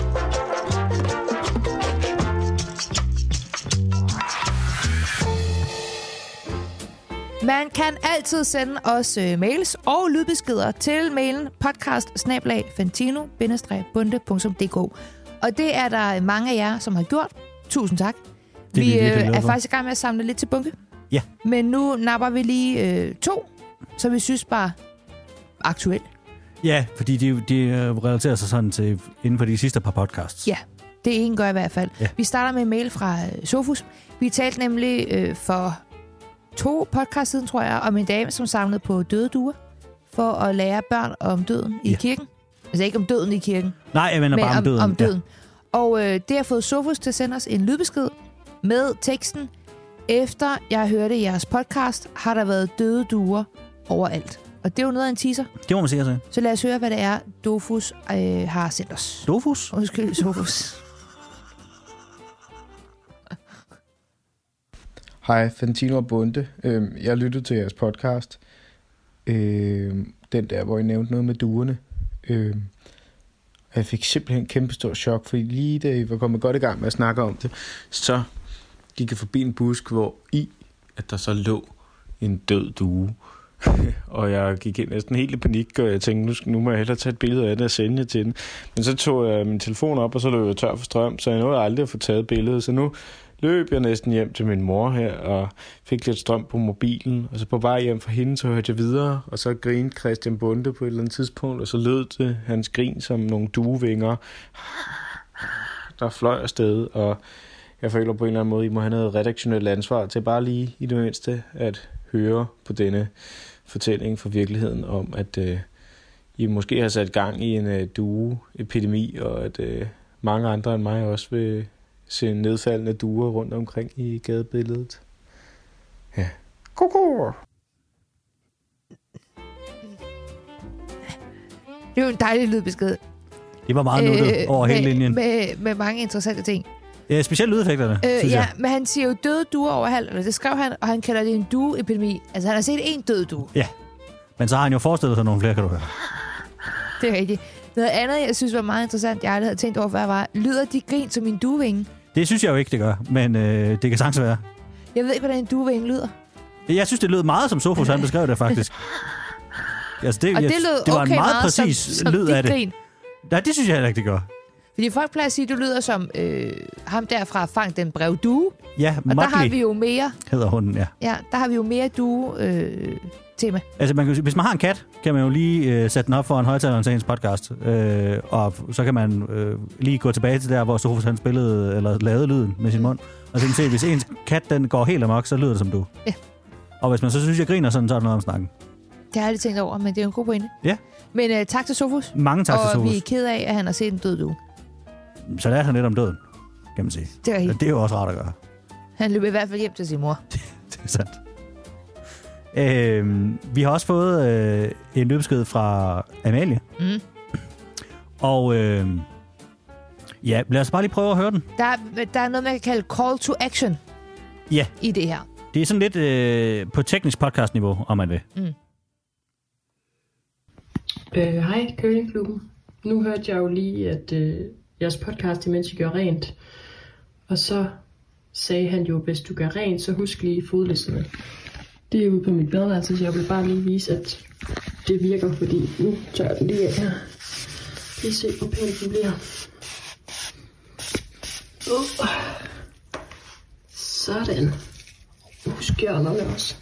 [SPEAKER 3] Man kan altid sende os øh, mails og lydbeskeder til mailen podcast snabel-a fantino bindestreg bunde punktum d k. Og det er der mange af jer, som har gjort. Tusind tak.
[SPEAKER 2] Det er
[SPEAKER 3] vi
[SPEAKER 2] vi
[SPEAKER 3] øh,
[SPEAKER 2] virkelig glade
[SPEAKER 3] er
[SPEAKER 2] for.
[SPEAKER 3] faktisk i gang med at samle lidt til bunke.
[SPEAKER 2] Ja.
[SPEAKER 3] Men nu napper vi lige øh, to, så vi synes bare aktuelt.
[SPEAKER 2] Ja, fordi de, de relaterer sig sådan til inden for de sidste par podcasts.
[SPEAKER 3] Ja, det ene gør i hvert fald.
[SPEAKER 2] Ja.
[SPEAKER 3] Vi starter med en mail fra øh, Sofus. Vi talte nemlig øh, for to podcast siden, tror jeg, om en dame, som samlede på døde duer for at lære børn om døden i
[SPEAKER 2] Ja.
[SPEAKER 3] kirken. Altså ikke om døden i kirken,
[SPEAKER 2] Nej, jeg mener
[SPEAKER 3] men
[SPEAKER 2] bare om døden.
[SPEAKER 3] om døden. Ja. Og øh, det har fået Sofus til at sende os en lydbesked med teksten: efter jeg hørte jeres podcast, har der været døde duer overalt. Og det er jo noget af en teaser.
[SPEAKER 2] Ja, det må man sige sig.
[SPEAKER 3] Så lad os høre, hvad det er, Dofus øh, har sendt os.
[SPEAKER 2] Dofus?
[SPEAKER 3] Undskyld, Sofus.
[SPEAKER 5] Hej, Fantino og Bunde. Øhm, jeg lyttede til jeres podcast. Øhm, den der, hvor I nævnte noget med duerne. Øhm, jeg fik simpelthen kæmpe stor chok, fordi lige da I var kommet godt i gang med at snakke om det, så gik jeg forbi en busk, hvor i, at der så lå en død due. Og jeg gik ind næsten helt i panik, og jeg tænkte, nu, nu må jeg hellere tage et billede af det og sende det til den. Men så tog jeg min telefon op, og så løb jeg tør for strøm, så jeg nåede aldrig at få taget billedet. Så nu løb jeg næsten hjem til min mor her, og fik lidt strøm på mobilen. Og så på vej hjem fra hende, så hørte jeg videre, og så grinede Christian Bunde på et eller andet tidspunkt, og så lød det hans grin som nogle duevinger, der fløj afsted. Og jeg føler på en eller anden måde, I må have noget redaktionelt ansvar til bare lige i det mindste at høre på denne fortælling fra virkeligheden om, at øh, I måske har sat gang i en øh, dueepidemi, og at øh, mange andre end mig også vil se nedfaldende duer rundt omkring i gadebilledet. Ja. Koko!
[SPEAKER 3] Det er jo en dejlig lydbesked.
[SPEAKER 2] Det var meget nuttet øh, over
[SPEAKER 3] med,
[SPEAKER 2] hele linjen.
[SPEAKER 3] Med, med mange interessante ting.
[SPEAKER 2] Ja, specielt lydeffekterne,
[SPEAKER 3] Øh,
[SPEAKER 2] synes
[SPEAKER 3] ja,
[SPEAKER 2] jeg.
[SPEAKER 3] men han siger jo døde duer overalt, eller det skrev han, og han kalder det en dueepidemi. Altså, han har set en død due.
[SPEAKER 2] Ja, men så har han jo forestillet sig nogle flere, kan du høre.
[SPEAKER 3] Det er rigtigt. Noget andet, jeg synes var meget interessant, jeg aldrig havde tænkt over, hvad var, lyder de grin som en duevinge?
[SPEAKER 2] Det synes jeg jo ikke, det gør, men øh, det kan sagtens være.
[SPEAKER 3] Jeg ved ikke, hvordan en duevinge lyder.
[SPEAKER 2] Jeg synes, det lød meget som Sofus, han beskrev det faktisk. Altså, det,
[SPEAKER 3] Og
[SPEAKER 2] jeg,
[SPEAKER 3] det lød
[SPEAKER 2] det var
[SPEAKER 3] okay
[SPEAKER 2] en meget,
[SPEAKER 3] meget
[SPEAKER 2] præcis
[SPEAKER 3] som, som
[SPEAKER 2] lyd
[SPEAKER 3] dit
[SPEAKER 2] af det.
[SPEAKER 3] grin.
[SPEAKER 2] Nej, det synes jeg heller ikke, det gør.
[SPEAKER 3] Fordi folk plejer at sige, at du lyder som øh, ham derfra Fang den brev due.
[SPEAKER 2] Ja,
[SPEAKER 3] Og der har
[SPEAKER 2] Motley
[SPEAKER 3] vi jo mere,
[SPEAKER 2] hedder hunden, ja.
[SPEAKER 3] ja, der har vi jo mere due øh, tema.
[SPEAKER 2] Altså, man kan, hvis man har en kat, kan man jo lige øh, sætte den op for en højtaler til ens podcast. Øh, og så kan man øh, lige gå tilbage til der, hvor Sofus han spillede, eller lavede lyden med sin mund. Og så kan man se, hvis ens kat den går helt amok, så lyder det som du.
[SPEAKER 3] Ja.
[SPEAKER 2] Og hvis man så synes, jeg griner sådan, så er det noget om snakken.
[SPEAKER 3] Det har jeg aldrig tænkt over, men det er jo en god pointe.
[SPEAKER 2] Ja.
[SPEAKER 3] Men øh, tak til Sofus.
[SPEAKER 2] Mange tak til
[SPEAKER 3] Og
[SPEAKER 2] Sofus.
[SPEAKER 3] vi er ked af, at han har set en død due.
[SPEAKER 2] Så lærte han lidt om døden, kan man sige.
[SPEAKER 3] Det er rigtigt.
[SPEAKER 2] Og det er jo også rart at gøre.
[SPEAKER 3] Han løb i hvert fald hjem til sin mor.
[SPEAKER 2] Det er sandt. Øh, vi har også fået øh, en lydbesked fra Amalie.
[SPEAKER 3] Mm.
[SPEAKER 2] Og øh, ja, lad os bare lige prøve at høre den.
[SPEAKER 3] Der, er, der er noget, man kan kalde call to action
[SPEAKER 2] Ja,
[SPEAKER 3] i det her.
[SPEAKER 2] det er sådan lidt øh, på teknisk podcastniveau, om man vil.
[SPEAKER 3] Mm.
[SPEAKER 6] Øh, hej, Køllingklubben. Nu hørte jeg jo lige, at øh, jeres podcast, imens I gør rent. Og så sagde han jo, hvis du gør rent, så husk lige fodlisterne. Det er ude på mit badeværelse, så jeg vil bare lige vise, at det virker, fordi nu tager jeg den lige af her. Lige se, hvor pænt den bliver. Uh. Sådan. Husk hjørnerne også.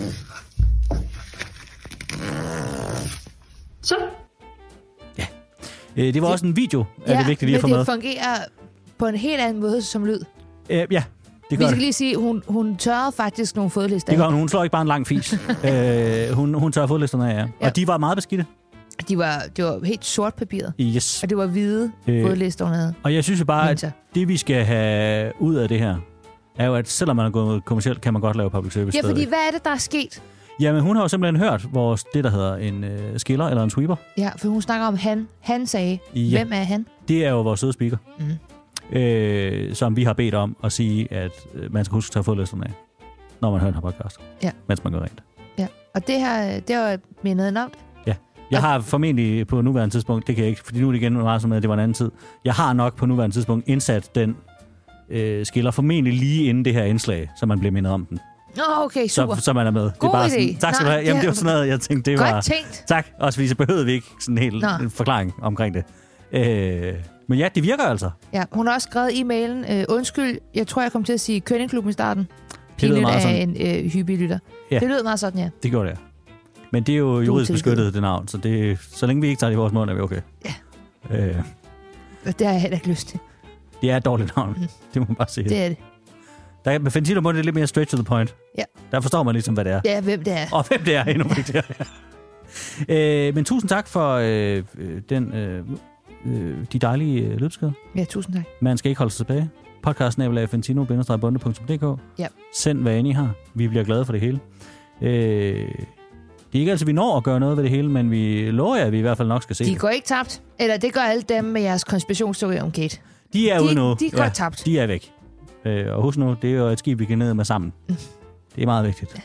[SPEAKER 6] Så.
[SPEAKER 2] Øh, det var også en video, er
[SPEAKER 3] ja,
[SPEAKER 2] det vigtigt lige at få
[SPEAKER 3] men
[SPEAKER 2] med.
[SPEAKER 3] det fungerer på en helt anden måde som lyd.
[SPEAKER 2] Øh, ja, Det
[SPEAKER 3] Vi
[SPEAKER 2] gør
[SPEAKER 3] skal
[SPEAKER 2] det.
[SPEAKER 3] lige sige, hun, hun tørrede faktisk nogle fodlister.
[SPEAKER 2] Det gør hun. Hun slår ikke bare en lang fis. øh, hun, hun tørrer fodlisterne af, ja.
[SPEAKER 3] Ja.
[SPEAKER 2] Og de var meget beskidte.
[SPEAKER 3] De var, det var helt sort papiret,
[SPEAKER 2] Yes.
[SPEAKER 3] og det var hvide
[SPEAKER 2] Øh,
[SPEAKER 3] fodlister, hun havde.
[SPEAKER 2] Og jeg synes jo bare,
[SPEAKER 3] Mentor.
[SPEAKER 2] at det vi skal have ud af det her, er jo, at selvom man er gået kommercielt, kan man godt lave public service
[SPEAKER 3] Ja,
[SPEAKER 2] stadigvæk.
[SPEAKER 3] fordi hvad er det, der er sket?
[SPEAKER 2] Jamen, hun har jo simpelthen hørt vores, det, der hedder en øh, skiller eller en sweeper.
[SPEAKER 3] Ja, for hun snakker om han. Han sagde,
[SPEAKER 2] Ja.
[SPEAKER 3] hvem er han?
[SPEAKER 2] Det er jo vores søde speaker,
[SPEAKER 3] Mm.
[SPEAKER 2] øh, som vi har bedt om at sige, at øh, man skal huske at tage fodlisterne af, når man hører den her podcast,
[SPEAKER 3] Ja.
[SPEAKER 2] mens man går rent.
[SPEAKER 3] Ja, og det her, det var mindet enormt.
[SPEAKER 2] Jeg har formentlig på nuværende tidspunkt, det kan jeg ikke, fordi nu er det igen meget som at det var en anden tid, jeg har nok på nuværende tidspunkt indsat den øh, skiller formentlig lige inden det her indslag, så man bliver mindet om den.
[SPEAKER 3] Nå, okay, super.
[SPEAKER 2] Så, så man er med.
[SPEAKER 3] God
[SPEAKER 2] det er bare
[SPEAKER 3] idé.
[SPEAKER 2] sådan, tak skal du
[SPEAKER 3] Nej,
[SPEAKER 2] have. Jamen,
[SPEAKER 3] det
[SPEAKER 2] det
[SPEAKER 3] er-
[SPEAKER 2] var sådan noget, jeg tænkte, det
[SPEAKER 3] Godt
[SPEAKER 2] var...
[SPEAKER 3] tænkt.
[SPEAKER 2] Tak. Også fordi så behøvede vi ikke sådan en helt
[SPEAKER 3] Nå.
[SPEAKER 2] en forklaring omkring det. Øh, men ja, det virker altså.
[SPEAKER 3] Ja, hun har også skrevet i mailen, øh, undskyld, jeg tror, jeg kom til at sige Kønningklubben i starten.
[SPEAKER 2] Det lyder
[SPEAKER 3] Pinligt
[SPEAKER 2] meget
[SPEAKER 3] af
[SPEAKER 2] sådan.
[SPEAKER 3] en øh, hyppig-lytter.
[SPEAKER 2] Ja.
[SPEAKER 3] Det lød meget sådan, ja.
[SPEAKER 2] Det gjorde det, ja. Men det er jo juridisk
[SPEAKER 3] tilgivet.
[SPEAKER 2] beskyttet, det navn, så det, så længe vi ikke tager det i vores mund, er vi okay.
[SPEAKER 3] Ja.
[SPEAKER 2] Øh,
[SPEAKER 3] Det har jeg heller ikke lyst til.
[SPEAKER 2] det er et dårligt navn.
[SPEAKER 3] Mm.
[SPEAKER 2] Det må man bare sige.
[SPEAKER 3] Det er det.
[SPEAKER 2] Der er, med Fantino Bunde er det lidt mere straight to the point.
[SPEAKER 3] Ja.
[SPEAKER 2] Der forstår man ligesom, hvad det er.
[SPEAKER 3] Ja, hvem det er.
[SPEAKER 2] Og hvem det er endnu vigtigere. øh, men tusind tak for øh, øh, den, øh, øh, de dejlige øh, løbskeder.
[SPEAKER 3] Ja, tusind tak.
[SPEAKER 2] Man skal ikke holde sig tilbage. Podcasten er vel fantino bindestreg bunde punktum d k.
[SPEAKER 3] Ja.
[SPEAKER 2] Send hvad end I har. Vi bliver glade for det hele. Øh, det er ikke altid, vi når at gøre noget ved det hele, men vi lover jer, at vi i hvert fald nok skal se
[SPEAKER 3] De
[SPEAKER 2] det.
[SPEAKER 3] går ikke tabt. Eller det gør alle dem med jeres konspirationsteorier om Kate.
[SPEAKER 2] De er
[SPEAKER 3] de-
[SPEAKER 2] ude nu.
[SPEAKER 3] de går tabt.
[SPEAKER 2] De er væk. Øh, og husk nu, det er jo et skib, vi kan ned med sammen.
[SPEAKER 3] Mm.
[SPEAKER 2] Det er meget vigtigt.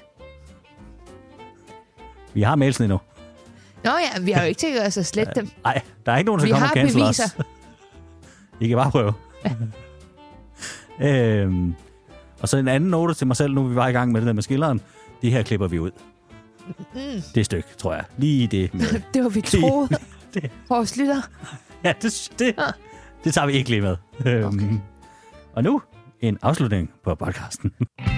[SPEAKER 2] Vi har mailsen endnu.
[SPEAKER 3] Nå ja, vi har jo ikke tænkt os at slette dem.
[SPEAKER 2] Nej, der er ikke nogen, der
[SPEAKER 3] Vi
[SPEAKER 2] kommer og
[SPEAKER 3] har
[SPEAKER 2] cancel
[SPEAKER 3] beviser.
[SPEAKER 2] os. I kan bare prøve. øhm, og så en anden note til mig selv, nu er vi bare i gang med det der med skilleren. Det her klipper vi ud.
[SPEAKER 3] Mm,
[SPEAKER 2] Det stykke, tror jeg. Lige det med.
[SPEAKER 3] det var vi troede.
[SPEAKER 2] det.
[SPEAKER 3] Vores lytter.
[SPEAKER 2] Ja, det, det,
[SPEAKER 3] Ah.
[SPEAKER 2] det tager vi ikke lige med. Øhm,
[SPEAKER 3] Okay.
[SPEAKER 2] Og nu en afslutning på podcasten.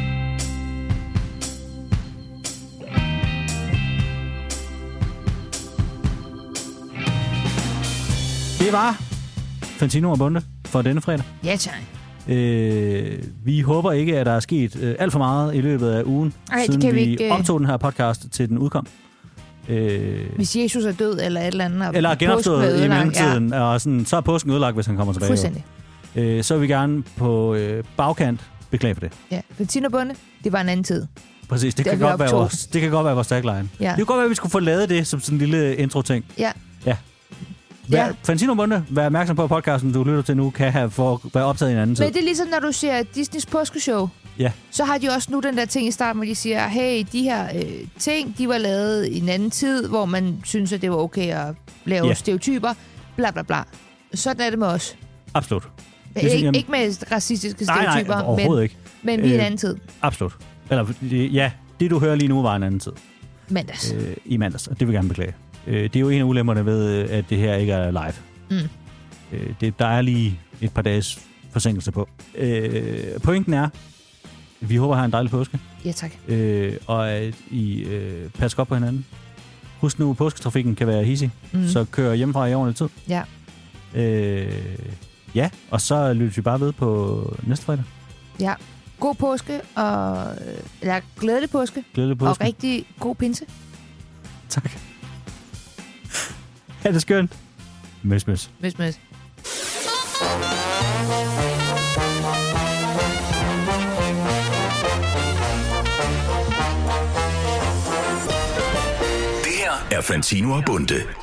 [SPEAKER 2] Det var Fantino og Bunde for denne fredag.
[SPEAKER 3] Ja, tak.
[SPEAKER 2] Øh, vi håber ikke, at der er sket øh, alt for meget i løbet af ugen,
[SPEAKER 3] Ej, det
[SPEAKER 2] siden
[SPEAKER 3] kan
[SPEAKER 2] vi,
[SPEAKER 3] vi ikke, øh.
[SPEAKER 2] optog den her podcast til den udkom. Øh,
[SPEAKER 3] Hvis Jesus er død eller et eller andet. og
[SPEAKER 2] eller
[SPEAKER 3] påsken er
[SPEAKER 2] genopstået i
[SPEAKER 3] ødelagt,
[SPEAKER 2] mellemtiden, og sådan, så er påsken ødelagt, hvis han kommer
[SPEAKER 3] Ja,
[SPEAKER 2] tilbage.
[SPEAKER 3] fuldstændig.
[SPEAKER 2] Øh, så vil vi gerne på øh, bagkant beklage for det.
[SPEAKER 3] Ja, Fantino Bunde, det var en anden tid.
[SPEAKER 2] Præcis, det,
[SPEAKER 3] Da
[SPEAKER 2] kan
[SPEAKER 3] vi
[SPEAKER 2] godt, være
[SPEAKER 3] optog.
[SPEAKER 2] vores, det kan godt være vores tagline.
[SPEAKER 3] Ja.
[SPEAKER 2] Det kunne godt være, at vi skulle få lavet det som sådan en lille intro-ting.
[SPEAKER 3] Ja.
[SPEAKER 2] Ja. Vær,
[SPEAKER 3] Ja.
[SPEAKER 2] Fantino Bunde, vær opmærksom på, at podcasten, du lytter til nu, kan have for, være optaget i en anden tid.
[SPEAKER 3] Men det er ligesom, når du ser Disneys påskeshow.
[SPEAKER 2] Ja.
[SPEAKER 3] Så har de også nu den der ting i starten, hvor de siger, hey, de her øh, ting, de var lavet i en anden tid, hvor man synes, at det var okay at lave
[SPEAKER 2] Ja.
[SPEAKER 3] stereotyper. Bla, bla, bla. Sådan er det med os.
[SPEAKER 2] Absolut.
[SPEAKER 3] Ikke,
[SPEAKER 2] jamen-
[SPEAKER 3] ikke med racistiske
[SPEAKER 2] Nej,
[SPEAKER 3] stereotyper,
[SPEAKER 2] nej, overhovedet
[SPEAKER 3] men,
[SPEAKER 2] ikke.
[SPEAKER 3] men vi er i en
[SPEAKER 2] Øh,
[SPEAKER 3] anden tid.
[SPEAKER 2] Absolut. Eller, ja, det du hører lige nu var en anden tid.
[SPEAKER 3] Mandags.
[SPEAKER 2] Øh, I mandags, og det vil jeg gerne beklage. Øh, det er jo en af ulemmerne ved, øh, at det her ikke er live.
[SPEAKER 3] Mm.
[SPEAKER 2] Øh, det, der er lige et par dages forsinkelse på. Øh, pointen er, vi håber, at have en dejlig påske,
[SPEAKER 3] Ja, tak.
[SPEAKER 2] øh, og at I øh, passer godt på hinanden. Husk nu, at påsketrafikken kan være hissig,
[SPEAKER 3] Mm.
[SPEAKER 2] mm. så kør hjemmefra i ordentlig tid.
[SPEAKER 3] Ja.
[SPEAKER 2] Øh, ja, og så lytter vi bare ved på næste fredag.
[SPEAKER 3] Ja. God påske, og øh, eller glædelig påske,
[SPEAKER 2] Glædelig
[SPEAKER 3] og
[SPEAKER 2] påske.
[SPEAKER 3] rigtig god pinse.
[SPEAKER 2] Tak. Ha' det skønt. Møs, møs.
[SPEAKER 3] Møs, møs.
[SPEAKER 1] Det her er Fantino og Bunde.